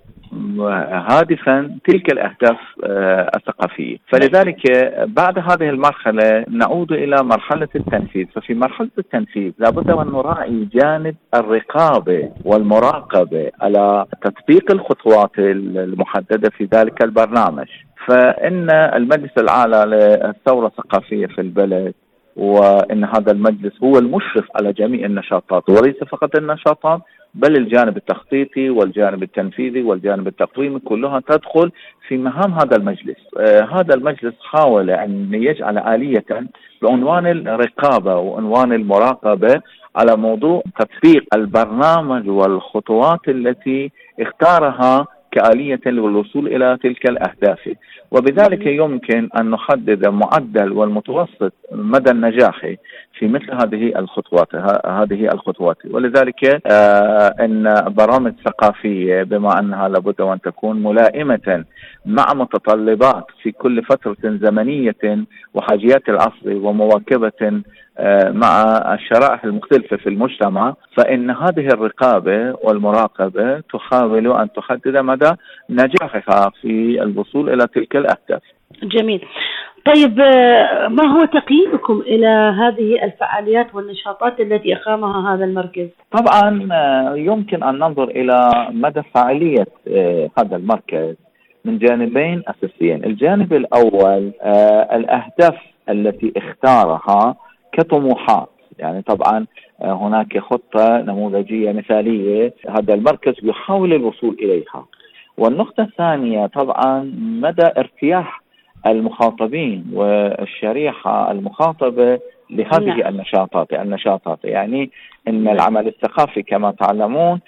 S18: هادفا تلك الأهداف الثقافية. فلذلك بعد هذه المرحلة نعود إلى مرحلة التنفيذ. ففي مرحلة التنفيذ لابد أن نراعي جانب الرقابة والمراقبة على تطبيق الخطوات المحددة في ذلك البرنامج. فإن المجلس الأعلى للثورة الثقافية في البلد، وإن هذا المجلس هو المشرف على جميع النشاطات، وليس فقط النشاطات بل الجانب التخطيطي والجانب التنفيذي والجانب التقويمي كلها تدخل في مهام هذا المجلس. آه هذا المجلس حاول أن يجعل آلية بعنوان الرقابة وعنوان المراقبة على موضوع تطبيق البرنامج والخطوات التي اختارها كآلية للوصول إلى تلك الأهداف، وبذلك يمكن أن نحدد معدل والمتوسط مدى النجاح في مثل هذه الخطوات هذه الخطوات ولذلك آه أن برامج ثقافية بما أنها لابد أن تكون ملائمة مع متطلبات في كل فترة زمنية وحاجيات العصر ومواكبة مع الشرائح المختلفة في المجتمع، فإن هذه الرقابة والمراقبة تحاول أن تحدد مدى نجاحها في الوصول إلى تلك الأهداف.
S17: جميل. طيب، ما هو تقييمكم إلى هذه الفعاليات والنشاطات التي أقامها هذا المركز؟
S18: طبعا يمكن أن ننظر إلى مدى فعالية هذا المركز من جانبين أساسيين. الجانب الأول الأهداف التي اختارها كطموحات، يعني طبعا هناك خطة نموذجية مثالية هذا المركز يحاول الوصول إليها. والنقطة الثانية طبعا مدى ارتياح المخاطبين والشريحة المخاطبة لهذه نعم. النشاطات النشاطات يعني إن العمل الثقافي كما تعلمون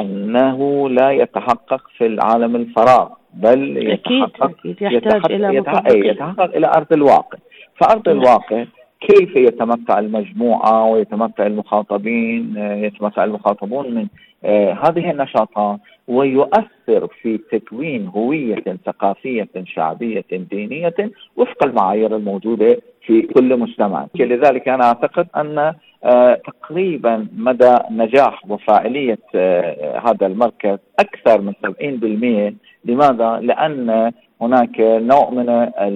S18: أنه لا يتحقق في العالم الفراغ، بل يتحقق
S17: يحتاج يتحقق إلى
S18: يتحقق, يتحقق إلى أرض الواقع. فأرض نعم. الواقع كيف يتمتع المجموعة ويتمتع المخاطبين يتمتع المخاطبون من آه هذه النشاطات ويؤثر في تكوين هوية ثقافية شعبية دينية وفق المعايير الموجودة في كل مجتمع. لذلك أنا أعتقد أن آه تقريبا مدى نجاح وفاعلية آه هذا المركز أكثر من سبعين بالمئة. لماذا؟ لأن هناك نوع من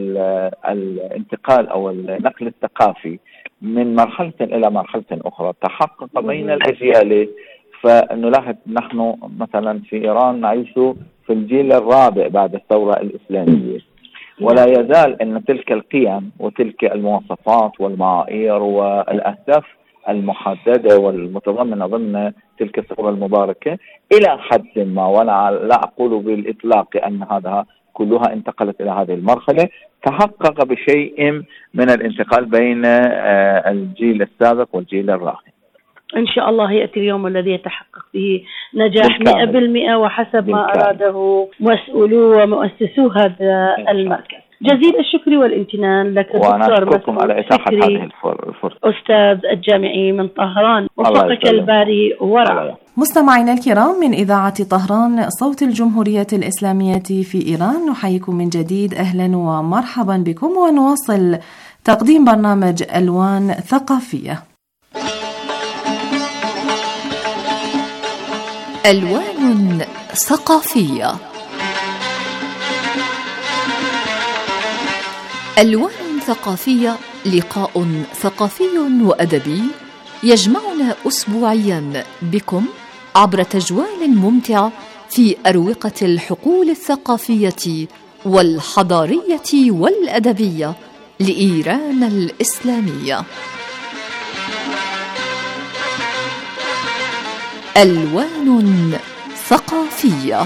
S18: الانتقال أو النقل الثقافي من مرحلة إلى مرحلة أخرى تحقق بين الأجيال. فنلاحظ نحن مثلا في إيران نعيش في الجيل الرابع بعد الثورة الإسلامية، ولا يزال أن تلك القيم وتلك المواصفات والمعايير والأهداف المحددة والمتضمنة ضمن تلك الثورة المباركة إلى حد ما، وأنا لا أقول بالإطلاق أن هذا كلها انتقلت إلى هذه المرحلة، تحقق بشيء من الانتقال بين الجيل السابق والجيل الراهن.
S17: إن شاء الله يأتي اليوم الذي يتحقق فيه نجاح مئة بالمئة وحسب ما أراده مسؤولو ومؤسسو هذا المركز. جزيل الشكر والامتنان لك
S18: وأنا
S17: دكتور
S18: أشكركم على إتاحة هذه الفرصة.
S17: أستاذ الجامعي من طهران، وفقك الباري ورع.
S14: مستمعينا الكرام، من إذاعة طهران صوت الجمهورية الإسلامية في إيران، نحييكم من جديد، أهلا ومرحبا بكم، ونواصل تقديم برنامج ألوان ثقافية.
S12: ألوان ثقافية. ألوان ثقافية لقاء ثقافي وأدبي يجمعنا أسبوعيا بكم عبر تجوال ممتع في أروقة الحقول الثقافية والحضارية والأدبية لإيران الإسلامية. ألوان ثقافية.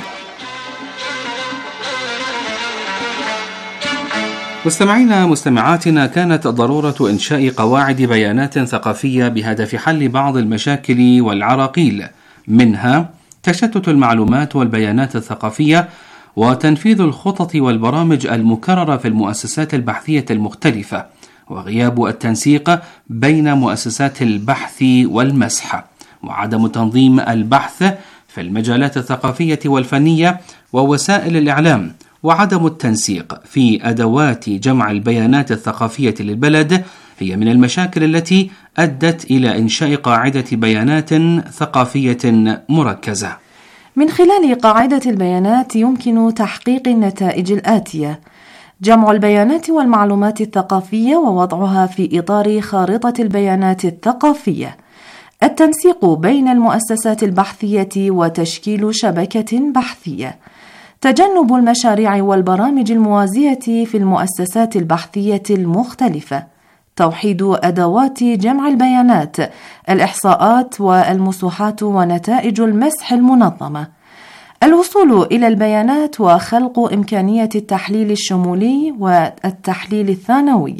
S15: مستمعينا مستمعاتنا، كانت ضرورة إنشاء قواعد بيانات ثقافية بهدف حل بعض المشاكل والعراقيل، منها تشتت المعلومات والبيانات الثقافية، وتنفيذ الخطط والبرامج المكررة في المؤسسات البحثية المختلفة، وغياب التنسيق بين مؤسسات البحث والمسح، وعدم تنظيم البحث في المجالات الثقافية والفنية ووسائل الإعلام، وعدم التنسيق في أدوات جمع البيانات الثقافية للبلد هي من المشاكل التي أدت إلى إنشاء قاعدة بيانات ثقافية مركزة.
S14: من خلال قاعدة البيانات يمكن تحقيق النتائج الآتية: جمع البيانات والمعلومات الثقافية ووضعها في إطار خارطة البيانات الثقافية، التنسيق بين المؤسسات البحثية وتشكيل شبكة بحثية، تجنب المشاريع والبرامج الموازية في المؤسسات البحثية المختلفة، توحيد أدوات جمع البيانات، الإحصاءات والمسوحات ونتائج المسح المنظمة، الوصول إلى البيانات وخلق إمكانية التحليل الشمولي والتحليل الثانوي،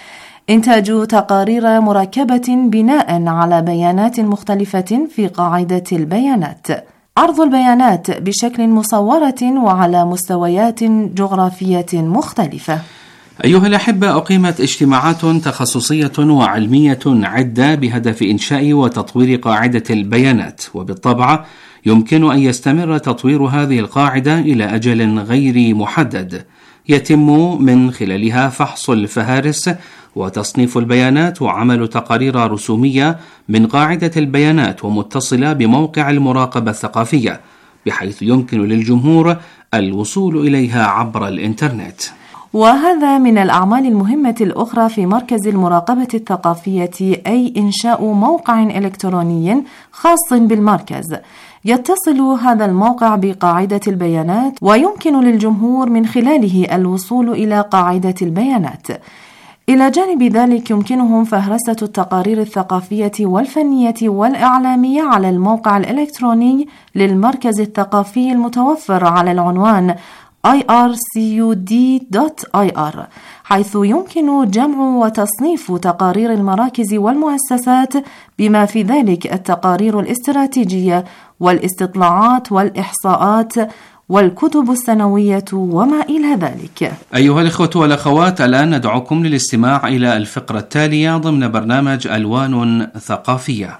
S14: إنتاج تقارير مركبة بناء على بيانات مختلفة في قاعدة البيانات، عرض البيانات بشكل مصورة وعلى مستويات جغرافية مختلفة.
S15: أيها الأحبة، أقيمت اجتماعات تخصصية وعلمية عدة بهدف إنشاء وتطوير قاعدة البيانات، وبالطبع يمكن أن يستمر تطوير هذه القاعدة إلى أجل غير محدد، يتم من خلالها فحص الفهارس وتصنيف البيانات وعمل تقارير رسومية من قاعدة البيانات ومتصلة بموقع المراقبة الثقافية، بحيث يمكن للجمهور الوصول إليها عبر الإنترنت.
S14: وهذا من الأعمال المهمة الأخرى في مركز المراقبة الثقافية، أي إنشاء موقع إلكتروني خاص بالمركز يتصل هذا الموقع بقاعدة البيانات، ويمكن للجمهور من خلاله الوصول إلى قاعدة البيانات. إلى جانب ذلك يمكنهم فهرسة التقارير الثقافية والفنية والإعلامية على الموقع الإلكتروني للمركز الثقافي المتوفر على العنوان آي آر سي يو دي دوت آي آر، حيث يمكن جمع وتصنيف تقارير المراكز والمؤسسات بما في ذلك التقارير الاستراتيجية والاستطلاعات والإحصاءات والكتب السنوية وما إلى ذلك.
S15: أيها الإخوة والأخوات، الآن ندعوكم للاستماع إلى الفقرة التالية ضمن برنامج ألوان ثقافية.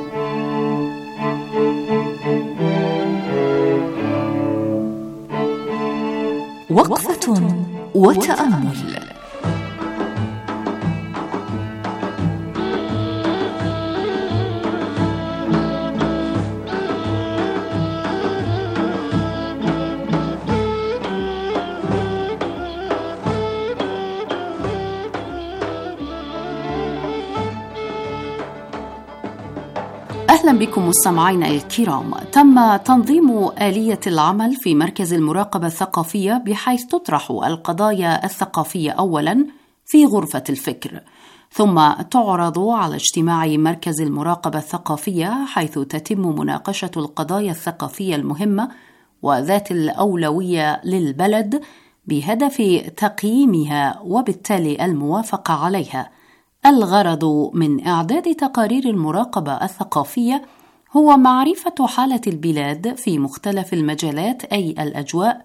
S12: وقفة وتأمل.
S16: أهلا بكم مستمعينا الكرام. تم تنظيم آلية العمل في مركز المراقبة الثقافية بحيث تطرح القضايا الثقافية أولا في غرفة الفكر، ثم تعرض على اجتماع مركز المراقبة الثقافية حيث تتم مناقشة القضايا الثقافية المهمة وذات الأولوية للبلد بهدف تقييمها وبالتالي الموافقة عليها. الغرض من إعداد تقارير المراقبة الثقافية هو معرفة حالة البلاد في مختلف المجالات، أي الأجواء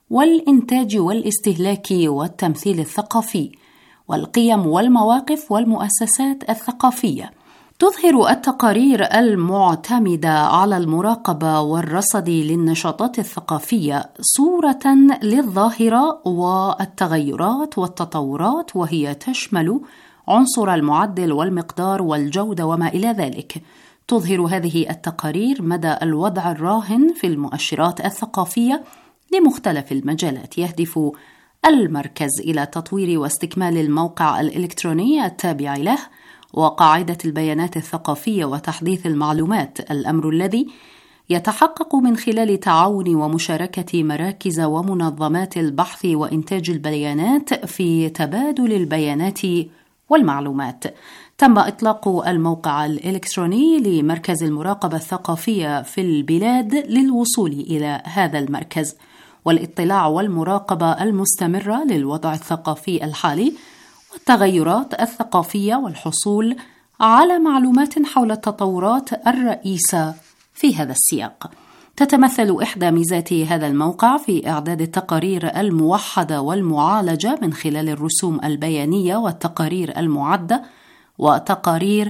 S16: والإنتاج والاستهلاك والتمثيل الثقافي، والقيم والمواقف والمؤسسات الثقافية. تظهر التقارير المعتمدة على المراقبة والرصد للنشاطات الثقافية صورة للظاهرة والتغيرات والتطورات، وهي تشمل عنصر المعدل والمقدار والجودة وما إلى ذلك. تظهر هذه التقارير مدى الوضع الراهن في المؤشرات الثقافية لمختلف المجالات. يهدف المركز إلى تطوير واستكمال الموقع الإلكتروني التابع له وقاعدة البيانات الثقافية وتحديث المعلومات، الأمر الذي يتحقق من خلال تعاون ومشاركة مراكز ومنظمات البحث وإنتاج البيانات في تبادل البيانات والمعلومات. تم إطلاق الموقع الإلكتروني لمركز المراقبة الثقافية في البلاد للوصول إلى هذا المركز والاطلاع والمراقبة المستمرة للوضع الثقافي الحالي والتغيرات الثقافية، والحصول على معلومات حول التطورات الرئيسة في هذا السياق. تتمثل إحدى ميزات هذا الموقع في إعداد التقارير الموحدة والمعالجة من خلال الرسوم البيانية والتقارير المعدة وتقارير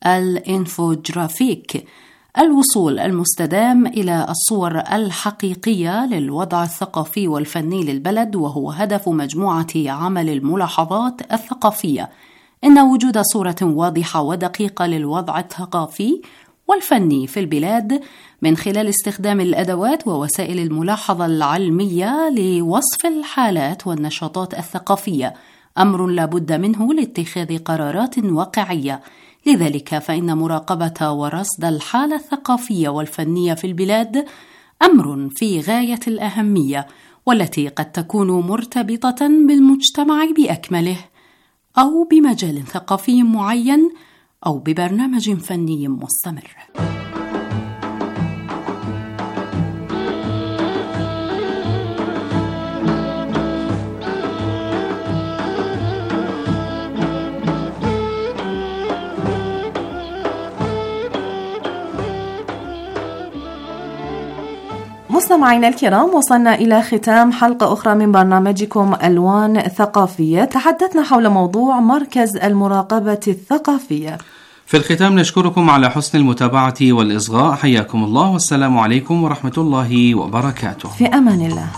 S16: الإنفوجرافيك، الوصول المستدام إلى الصور الحقيقية للوضع الثقافي والفني للبلد، وهو هدف مجموعة عمل الملاحظات الثقافية. إن وجود صورة واضحة ودقيقة للوضع الثقافي والفني في البلاد من خلال استخدام الأدوات ووسائل الملاحظة العلمية لوصف الحالات والنشاطات الثقافية أمر لا بد منه لاتخاذ قرارات واقعية. لذلك فإن مراقبة ورصد الحالة الثقافية والفنية في البلاد أمر في غاية الأهمية، والتي قد تكون مرتبطة بالمجتمع بأكمله أو بمجال ثقافي معين أو ببرنامج فني مستمر.
S14: مستمعينا الكرام، وصلنا إلى ختام حلقة أخرى من برنامجكم ألوان ثقافية. تحدثنا حول موضوع مركز المراقبة الثقافية.
S15: في الختام نشكركم على حسن المتابعة والإصغاء. حياكم الله، والسلام عليكم ورحمة الله وبركاته.
S14: في أمان الله.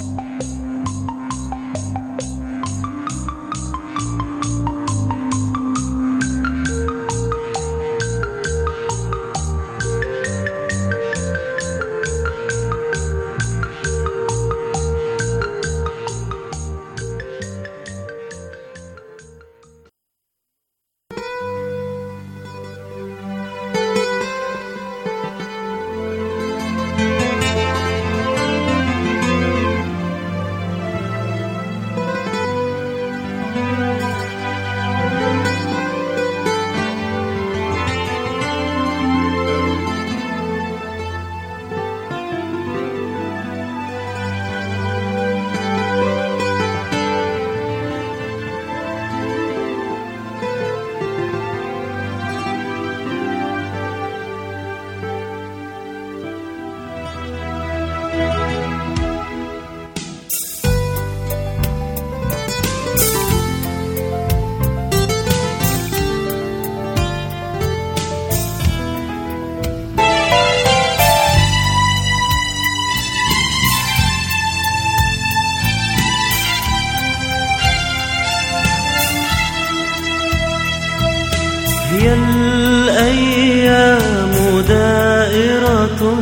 S19: هي الأيام دائرة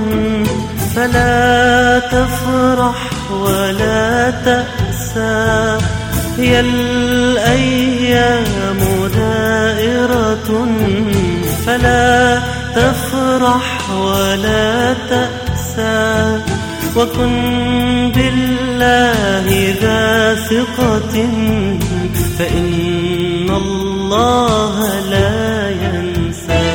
S19: فلا تفرح ولا تأسى. هي الأيام دائرة فلا تفرح ولا تأسى. وكن بالله ذا ثقة فإن الله لا ينسى.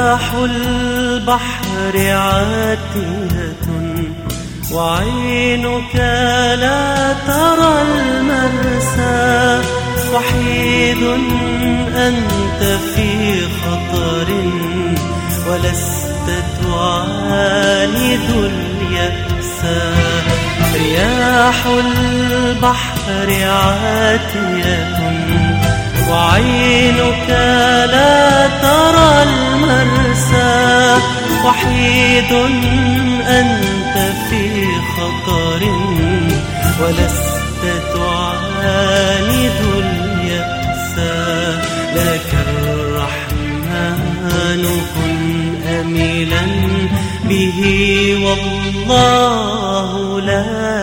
S19: رياح البحر عاتية وعينك لا ترى المرسى، وحيد أنت في خطر ولست تعاند اليأس. رياح البحر عاتية وعينك لا ترى المرسى، وحيد أنت في خطر ولست تعاند اليأس. لك الرحمن كن أملا به والله لا